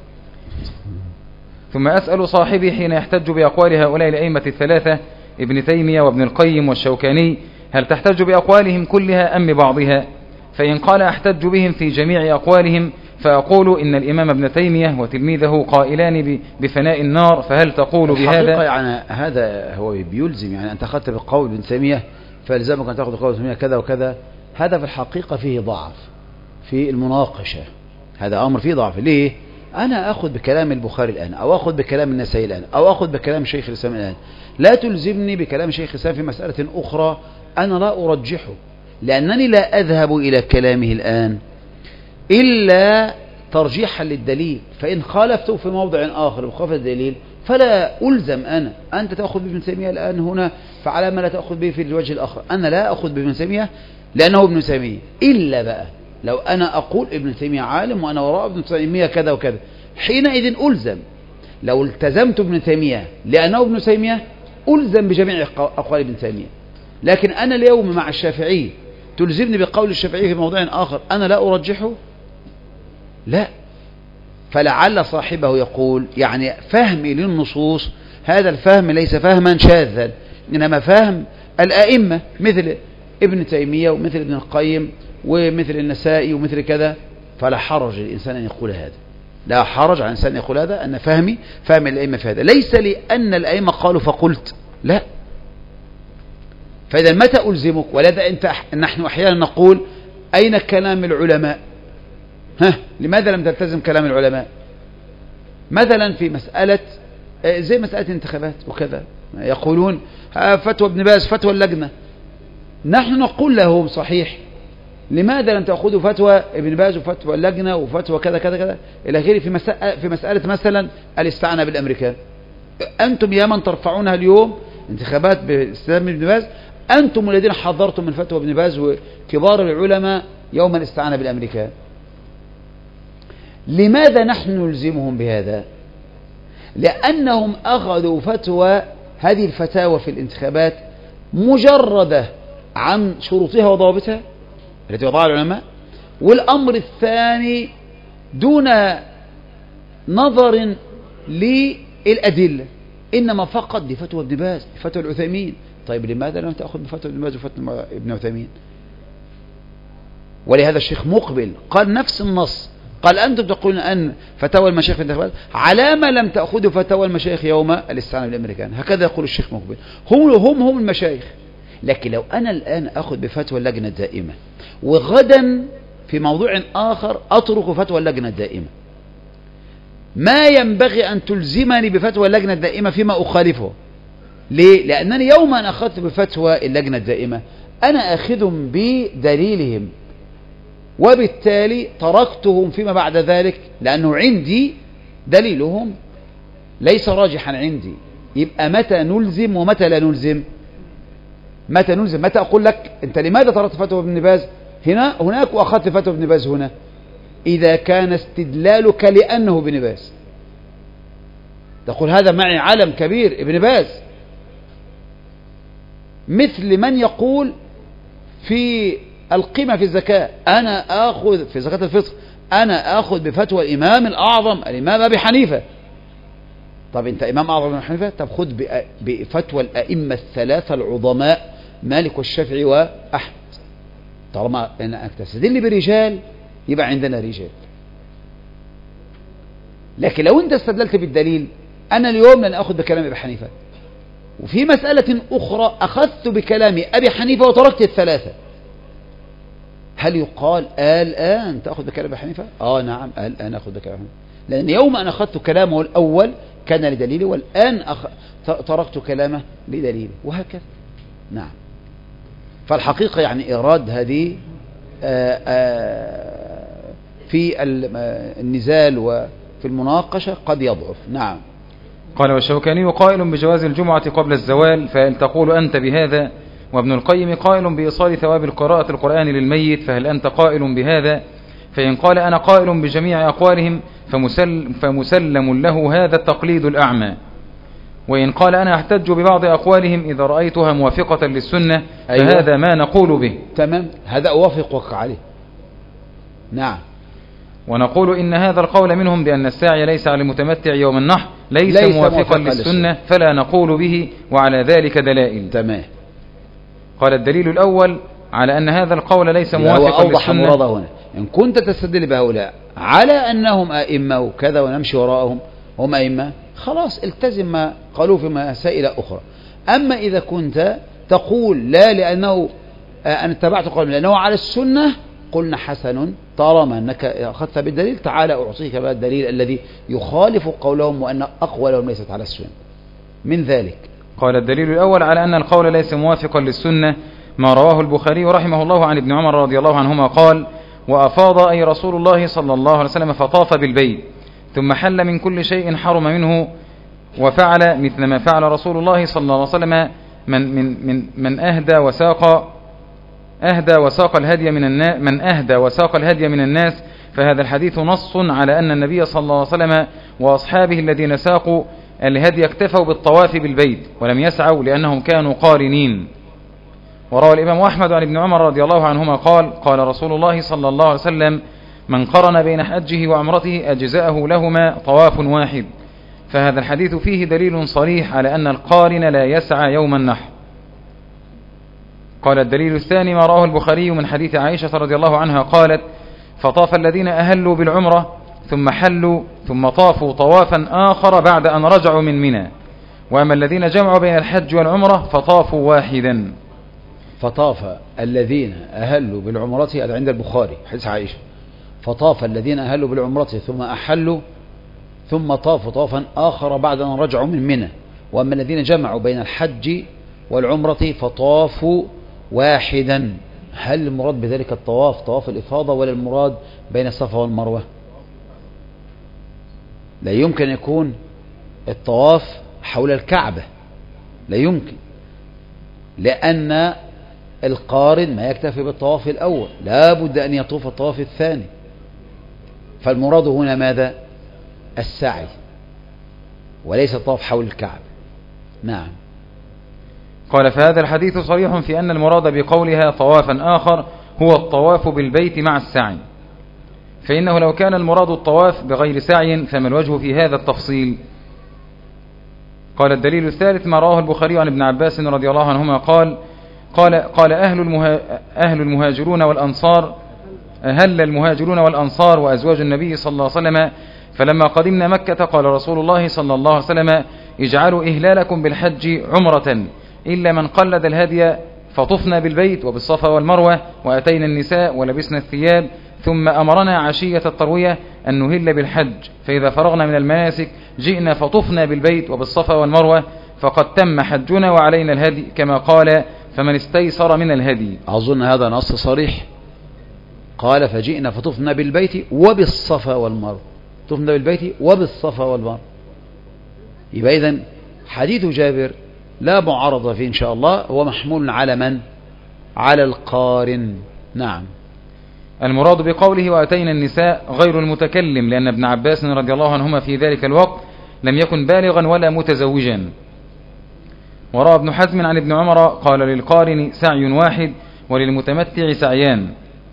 ثم أسأل صاحبي حين يحتج بأقوال هؤلاء الأئمة الثلاثة ابن تيمية وابن القيم والشوكاني، هل تحتج بأقوالهم كلها أم ببعضها؟ فإن قال أحتج بهم في جميع أقوالهم فأقول إن الإمام ابن تيمية وتلميذه قائلان بفناء النار، فهل تقول بهذا؟ يعني هذا هو بيلزم، يعني أنت أخذت بقول ابن تيمية فالزمك أن تأخذ بقول ابن تيمية كذا وكذا، هذا في الحقيقة فيه ضعف في المناقشة، هذا أمر فيه ضعف. ليه؟ أنا أخذ بكلام البخاري الآن، أو أخذ بكلام النسائي الآن، أو أخذ بكلام شيخ الإسلام الآن، لا تلزمني بكلام شيخ الإسلام في مسألة أخرى أنا لا أرجحه، لأنني لا أذهب إلى كلامه الآن إلا ترجيحا للدليل، فإن خالفته في موضع آخر وخالف الدليل فلا ألزم أنا. أنت تأخذ بابن تيمية الآن هنا، فعلى ما لا تأخذ به في الوجه الآخر. أنا لا أخذ بابن تيمية لأنه ابن تيمية، إلا بقى لو أنا أقول ابن تيمية عالم وأنا وراء ابن تيمية كذا وكذا، حينئذ ألزم. لو التزمت ابن تيمية لأنه ابن تيمية ألزم بجميع أقوال ابن تيمية. لكن أنا اليوم مع الشافعي تلزمني بقول الشافعي في موضوع آخر أنا لا أرجحه؟ لا. فلعل صاحبه يقول يعني فهمي للنصوص هذا الفهم ليس فهما شاذا، إنما فهم الأئمة مثل ابن تيمية ومثل ابن القيم ومثل النسائي ومثل كذا، فلا حرج للإنسان أن يقول هذا، لا حرج على الإنسان أن يقول هذا، أن فهمي فهم الأئمة في هذا، ليس لأن الأئمة قالوا فقلت، لا. فإذا متى ألزمك؟ ولذا أنت نحن أحيانا نقول أين كلام العلماء؟ ها، لماذا لم تلتزم كلام العلماء؟ مثلا في مسألة زي مسألة الانتخابات وكذا، يقولون فتوى ابن باز فتوى اللجنة، نحن نقول لهم صحيح، لماذا لم تأخذوا فتوى ابن باز وفتوى اللجنة وفتوى كذا كذا كذا إلى غيره في مسألة, في مسألة مثلا الاستعانة بالأمريكان؟ أنتم يا من ترفعونها اليوم انتخابات باستخدام ابن باز، أنتم الذين حضرتم من فتوى ابن باز وكبار العلماء يوم الاستعانة بالأمريكان. لماذا نحن نلزمهم بهذا؟ لأنهم أخذوا فتوى هذه الفتاوى في الانتخابات مجردة عن شروطها وضوابطها التي وضعها العلماء، والأمر الثاني دون نظر للأدلة، إنما فقط بفتوى ابن باز بفتوى العثيمين. طيب لماذا لم تأخذ بفتوى ابن باز وفتوى ابن عثيمين؟ ولهذا الشيخ مقبل قال نفس النص، قال أنتم تقولون أن فتاوى المشايخ في الانتخابات، على ما لم تأخذوا فتاوى المشايخ يوم الاستعانة بالأمريكان. هكذا يقول الشيخ مقبل، هم هم هم المشايخ. لكن لو أنا الآن أخذ بفتوى اللجنة الدائمة وغدا في موضوع آخر أترك فتوى اللجنة الدائمة، ما ينبغي أن تلزمني بفتوى اللجنة الدائمة فيما أخالفه. ليه؟ لأنني يوم أن أخذت بفتوى اللجنة الدائمة أنا أخذ بدليلهم، وبالتالي تركتهم فيما بعد ذلك لأنه عندي دليلهم ليس راجحا عندي. يبقى متى نلزم ومتى لا نلزم؟ متى نلزم؟ متى أقول لك أنت لماذا تركت فتوى ابن باز هنا هناك وأخذت فتوى ابن باز هنا؟ إذا كان استدلالك لأنه ابن باز، تقول هذا معي علم كبير ابن باز، مثل من يقول في القيمة في الزكاة أنا آخذ في زكاة الفطر أنا آخذ بفتوى الإمام الأعظم الإمام أبي حنيفة. طب أنت إمام أعظم أبي حنيفة، طب خذ بفتوى الأئمة الثلاثة العظماء مالك والشافعي وأحمد. طالما أنك تستدل برجال يبقى عندنا رجال. لكن لو أنت استدللت بالدليل، أنا اليوم لن أخذ بكلام أبي حنيفة، وفي مسألة أخرى أخذت بكلام أبي حنيفة وتركت الثلاثة، هل يقال الآن تأخذ بكلام أبي حنيفة؟ آه نعم الآن أخذ بكلام أبي حنيفة، لأن يوم أن أخذت كلامه الأول كان لدليله، والآن أخ... تركت كلامه لدليله، وهكذا. نعم. فالحقيقة يعني إيراد هذه في النزال وفي المناقشة قد يضعف. نعم. قال والشوكاني قائل بجواز الجمعة قبل الزوال، فهل تقول أنت بهذا؟ وابن القيم قائل بإيصال ثواب القراءة القرآن للميت، فهل أنت قائل بهذا؟ فإن قال أنا قائل بجميع أقوالهم فمسلم, فمسلم له هذا التقليد الأعمى، وإن قال أنا أحتج ببعض أقوالهم إذا رأيتها موافقة للسنة فهذا أيوة. ما نقول به. تمام، هذا أوافقك عليه. نعم. ونقول إن هذا القول منهم بأن الساعي ليس على المتمتع يوم النحر ليس, ليس موافقا للسنة فلا نقول به، وعلى ذلك دلائل. تمام. قال الدليل الأول على أن هذا القول ليس موافقا للسنة. مراده هنا إن كنت تستدل بهؤلاء على أنهم أئمة وكذا ونمشي وراءهم هم أئمة، خلاص التزم ما قالوا في مسائل أخرى. أما إذا كنت تقول لا لأنه أنا اتبعت قول لأنه على السنة، قلنا حسن، طالما أنك أخذت بالدليل تعالى أعطيك بقى الدليل الذي يخالف قولهم وأن أقوالهم ليست على السنة. من ذلك قال الدليل الأول على أن القول ليس موافقا للسنة ما رواه البخاري رحمه الله عن ابن عمر رضي الله عنهما قال: وأفاض أي رسول الله صلى الله عليه وسلم فطاف بالبيت ثم حل من كل شيء حرم منه، وفعل مثل ما فعل رسول الله صلى الله عليه وسلم من من من من أهدى وساق أهدى وساق الهدي من الناس من أهدى وساق الهدي من الناس. فهذا الحديث نص على أن النبي صلى الله عليه وسلم وأصحابه الذين ساقوا الهدي اكتفوا بالطواف بالبيت ولم يسعوا لأنهم كانوا قارنين. وروى الإمام أحمد عن ابن عمر رضي الله عنهما قال: قال رسول الله صلى الله عليه وسلم: من قرن بين حجه وعمرته أجزأه لهما طواف واحد. فهذا الحديث فيه دليل صريح على أن القارن لا يسعى يوم النحر. قال الدليل الثاني ما رواه البخاري من حديث عائشة رضي الله عنها قالت: فطاف الذين أهلوا بالعمرة ثم حلوا ثم طافوا طوافا آخر بعد أن رجعوا من منى، وأما الذين جمعوا بين الحج والعمرة فطافوا واحدا. فطاف الذين أهلوا بالعمرة هذا عند البخاري حديث عائشة، فطاف الذين أهلوا بالعمرة ثم أحلوا ثم طافوا طوافا آخر بعد أن رجعوا من منى، وأما الذين جمعوا بين الحج والعمرة فطافوا واحدا. هل المراد بذلك الطواف طواف الإفاضة ولا المراد بين الصفا والمروة؟ لا يمكن يكون الطواف حول الكعبة، لا يمكن، لأن القارن ما يكتفي بالطواف الأول، لا بد أن يطوف الطواف الثاني. فالمراد هنا ماذا؟ السعي وليس الطواف حول الكعبة. نعم. قال: فهذا الحديث صريح في أن المراد بقولها طوافا آخر هو الطواف بالبيت مع السعي، فإنه لو كان المراد الطواف بغير سعي فما الوجه في هذا التفصيل؟ قال الدليل الثالث ما رواه البخاري عن ابن عباس رضي الله عنهما قال: قال, قال أهل, المها أهل المهاجرون والأنصار أهل المهاجرون والأنصار وأزواج النبي صلى الله عليه وسلم، فلما قدمنا مكة قال رسول الله صلى الله عليه وسلم: اجعلوا إهلالكم بالحج عمرة إلا من قلد الهدي فطفنا بالبيت وبالصفا والمروة وأتينا النساء ولبسنا الثياب، ثم أمرنا عشية التروية أن نهل بالحج، فإذا فرغنا من المناسك جئنا فطفنا بالبيت وبالصفا والمروة فقد تم حجنا وعلينا الهدي، كما قال: فمن استيسر من الهدي. أظن هذا نص صريح. قال: فجئنا فطفنا بالبيت وبالصفا والمروة، طفنا بالبيت وبالصفا والمروة. يبقى إذن حديث جابر لا معارضة فيه إن شاء الله، هو محمول على من؟ على القارن. نعم. المراد بقوله وأتينا النساء غير المتكلم، لأن ابن عباس رضي الله عنهما في ذلك الوقت لم يكن بالغا ولا متزوجا. وروى ابن حزم عن ابن عمر قال: للقارن سعي واحد وللمتمتع سعيان.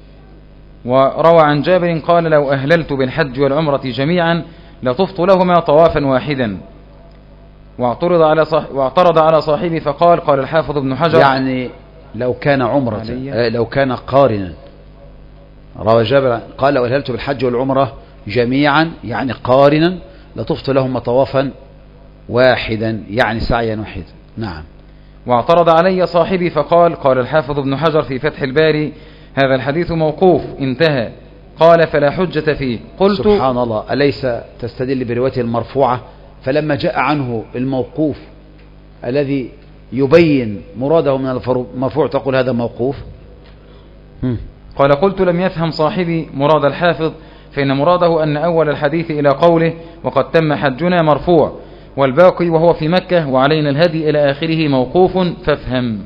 وروى عن جابر قال: لو أهللت بالحج والعمرة جميعا لطفت لهما طوافا واحدا. واعترض على صاح... واعترض على صاحبي فقال: قال الحافظ ابن حجر يعني لو كان عمرة علي. لو كان قارنا. روى جابر قال: لو أهللت بالحج والعمرة جميعا يعني قارنا لطفت لهما طوافا واحدا يعني سعيا واحدا. نعم. واعترض علي صاحبي فقال: قال الحافظ ابن حجر في فتح الباري: هذا الحديث موقوف انتهى. قال: فلا حجة فيه. قلت: سبحان الله، أليس تستدل بروايته المرفوعة؟ فلما جاء عنه الموقوف الذي يبين مراده من المرفوع تقول هذا موقوف؟ قال قلت لم يفهم صاحبي مراد الحافظ، فإن مراده أن أول الحديث إلى قوله وقد تم حجنا مرفوع، والباقي وهو في مكة وعلينا الهدي إلى آخره موقوف، فافهم.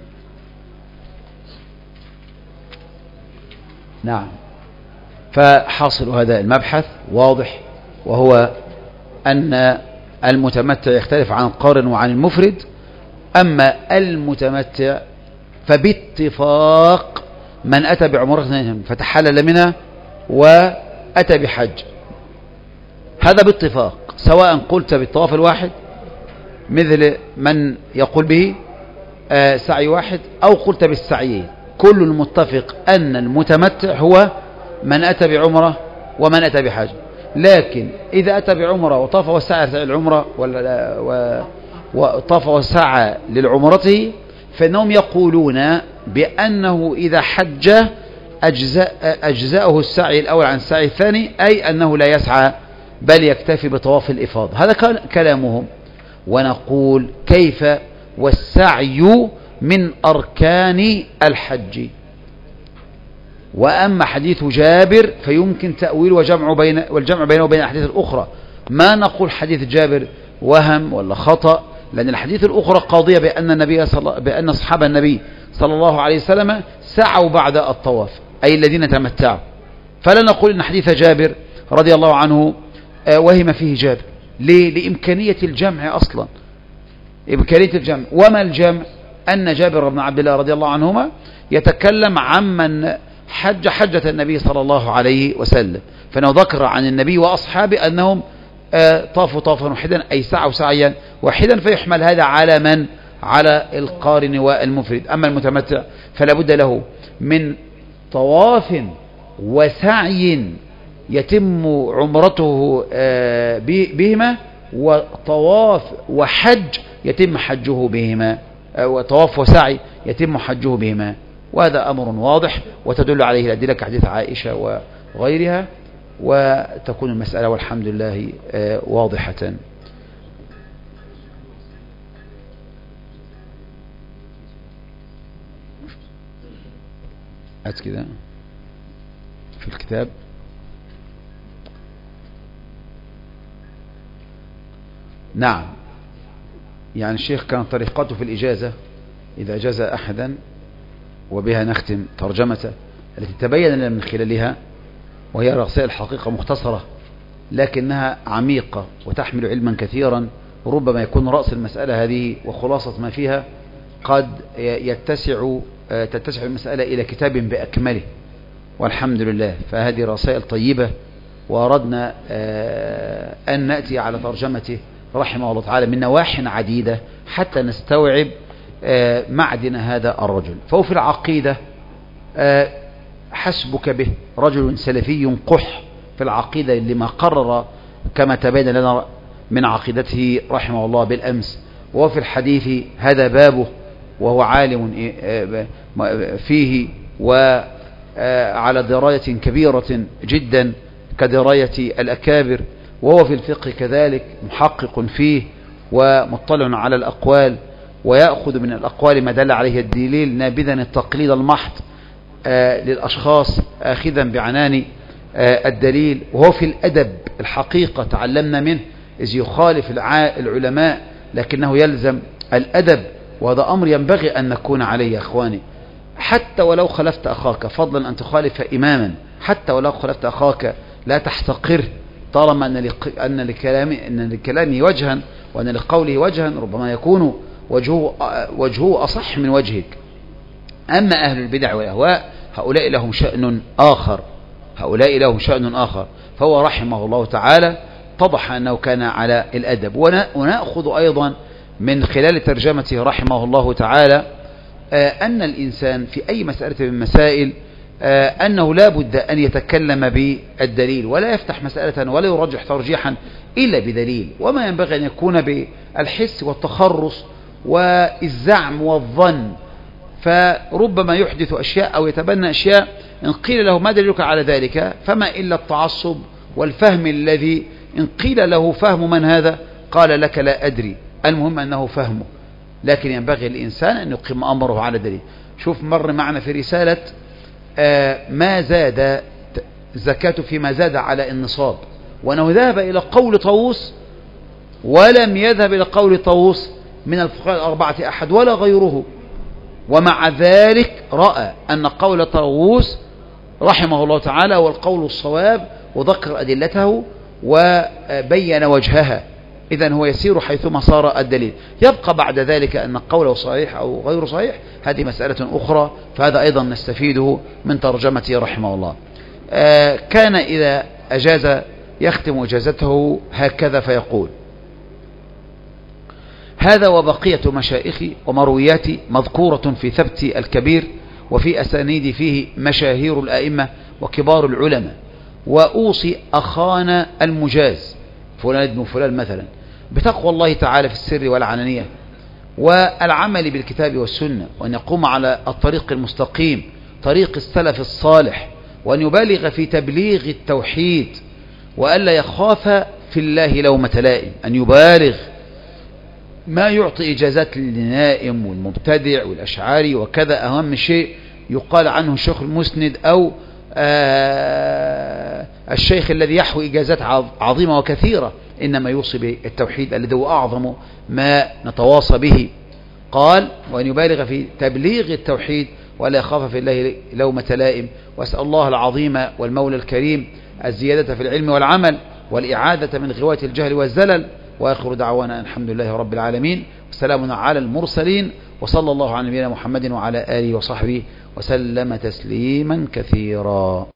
نعم. فحاصل هذا المبحث واضح، وهو أن المتمتع يختلف عن القارن وعن المفرد. أما المتمتع فباتفاق من أتى بعمرة فتحلل منها وأتى بحج، هذا باتفاق، سواء قلت بالطواف الواحد مثل من يقول به آه سعي واحد، أو قلت بالسعيين، كل المتفق أن المتمتع هو من أتى بعمرة ومن أتى بحج. لكن إذا أتى بعمرة وطاف وسعى للعمرة وطاف وسعى للعمرته، فإنهم يقولون بأنه إذا حج أجزاء أجزاءه السعي الأول عن السعي الثاني، أي أنه لا يسعى بل يكتفي بطواف الإفاضة. هذا كلامهم. ونقول كيف والسعي من أركان الحج. وأما حديث جابر فيمكن تأويل وجمع بين والجمع بينه وبين الأحاديث الأخرى. ما نقول حديث جابر وهم ولا خطأ، لأن الحديث الأخرى قاضية بأن النبي صلى بأن أصحاب النبي صلى الله عليه وسلم سعوا بعد الطواف، أي الذين تمتعوا. فلا نقول إن حديث جابر رضي الله عنه وهم فيه جابر. ليه؟ لإمكانية الجمع أصلا، إمكانية الجمع. وما الجمع؟ أن جابر بن عبد الله رضي الله عنهما يتكلم عمن حج حجة النبي صلى الله عليه وسلم، فإنه ذكر عن النبي وأصحابه أنهم طافوا طافا واحدا، أي سعوا سعيا واحدا، فيحمل هذا على من؟ على القارن والمفرد. أما المتمتع فلا بد له من طواف وسعي يتم عمرته بهما، وطواف وحج يتم حجه بهما، وطواف وسعي يتم حجه بهما. وهذا أمر واضح وتدل عليه الأدلة كحديث عائشة وغيرها، وتكون المسألة والحمد لله واضحة. هات كده في الكتاب. نعم، يعني الشيخ كانت طريقته في الإجازة إذا أجاز أحدا، وبها نختم ترجمته التي تبين لنا من خلالها، وهي رسائل الحقيقة مختصرة لكنها عميقة وتحمل علما كثيرا، ربما يكون رأس المسألة هذه وخلاصة ما فيها قد يتسع تتسع المسألة إلى كتاب بأكمله، والحمد لله. فهذه رسائل طيبة، وأردنا أن نأتي على ترجمته رحمه الله تعالى من نواحي عديدة حتى نستوعب معدن هذا الرجل. فهو في العقيدة حسبك به رجل سلفي قح في العقيدة لما قرر كما تبين لنا من عقيدته رحمه الله بالأمس. وهو في الحديث هذا بابه، وهو عالم فيه وعلى دراية كبيرة جدا كدراية الأكابر. وهو في الفقه كذلك محقق فيه ومطلع على الأقوال، ويأخذ من الأقوال ما دل عليه الدليل نابذا التقليد المحض آه للأشخاص آخذا بعنان آه الدليل. وهو في الأدب الحقيقة تعلمنا منه، إذ يخالف العلماء لكنه يلزم الأدب، وهذا أمر ينبغي أن نكون عليه يا أخواني، حتى ولو خلفت أخاك، فضلا أن تخالف إماما، حتى ولو خلفت أخاك لا تحتقره، طالما أن, لق... أن, لكلامه... أن لكلامه وجها وأن لقوله وجها، ربما يكون وجهه, وجهه أصح من وجهك. أما أهل البدع والأهواء هؤلاء لهم شأن آخر، هؤلاء لهم شأن آخر. فهو رحمه الله تعالى اتضح أنه كان على الأدب. ونأخذ أيضا من خلال ترجمته رحمه الله تعالى أن الإنسان في أي مسألة من مسائل أنه لا بد أن يتكلم بالدليل، ولا يفتح مسألة ولا يرجح ترجيحا إلا بدليل، وما ينبغي أن يكون بالحس والتخرص والزعم والظن. فربما يحدث أشياء أو يتبنى أشياء إن قيل له ما دليلك على ذلك فما إلا التعصب والفهم الذي إن قيل له فهم من هذا قال لك لا أدري، المهم أنه فهمه. لكن ينبغي للإنسان أن يقيم أمره على دليل. شوف مر معنا في رسالة آه ما زاد زكاة فيما زاد على النصاب، وأنه ذهب إلى قول طاووس ولم يذهب إلى قول طاووس من الفقهاء الأربعة أحد ولا غيره، ومع ذلك رأى أن قول طاووس رحمه الله تعالى والقول الصواب، وذكر أدلته وبين وجهها. إذن هو يسير حيثما صار الدليل. يبقى بعد ذلك أن قوله صحيح أو غير صحيح، هذه مسألة أخرى، فهذا أيضا نستفيده من ترجمته رحمه الله. آه كان إذا أجاز يختم إجازته هكذا فيقول: هذا وبقية مشايخي ومروياتي مذكورة في ثبت الكبير، وفي أسانيد فيه مشاهير الأئمة وكبار العلماء، وأوصي أخانا المجاز فلان ابن فلان مثلا بتقوى الله تعالى في السر والعلانية، والعمل بالكتاب والسنة، وأن يقوم على الطريق المستقيم طريق السلف الصالح، وأن يبالغ في تبليغ التوحيد، وألا يخاف في الله لومة لائم، أن يبالغ ما يعطي إجازات للنائم والمبتدع والأشعاري وكذا. أهم شيء يقال عنه الشيخ المسند أو آه الشيخ الذي يحوي إجازات عظيمة وكثيرة، إنما يوصي بالتوحيد الذي هو أعظم ما نتواصى به. قال: وأن يبالغ في تبليغ التوحيد ولا يخاف في الله لومة لائم، وأسأل الله العظيم والمولى الكريم الزيادة في العلم والعمل والإعادة من غواية الجهل والزلل. وآخر دعوانا الحمد لله رب العالمين، وسلام على المرسلين، وصلى الله على نبينا محمد وعلى آله وصحبه وسلم تسليما كثيرا.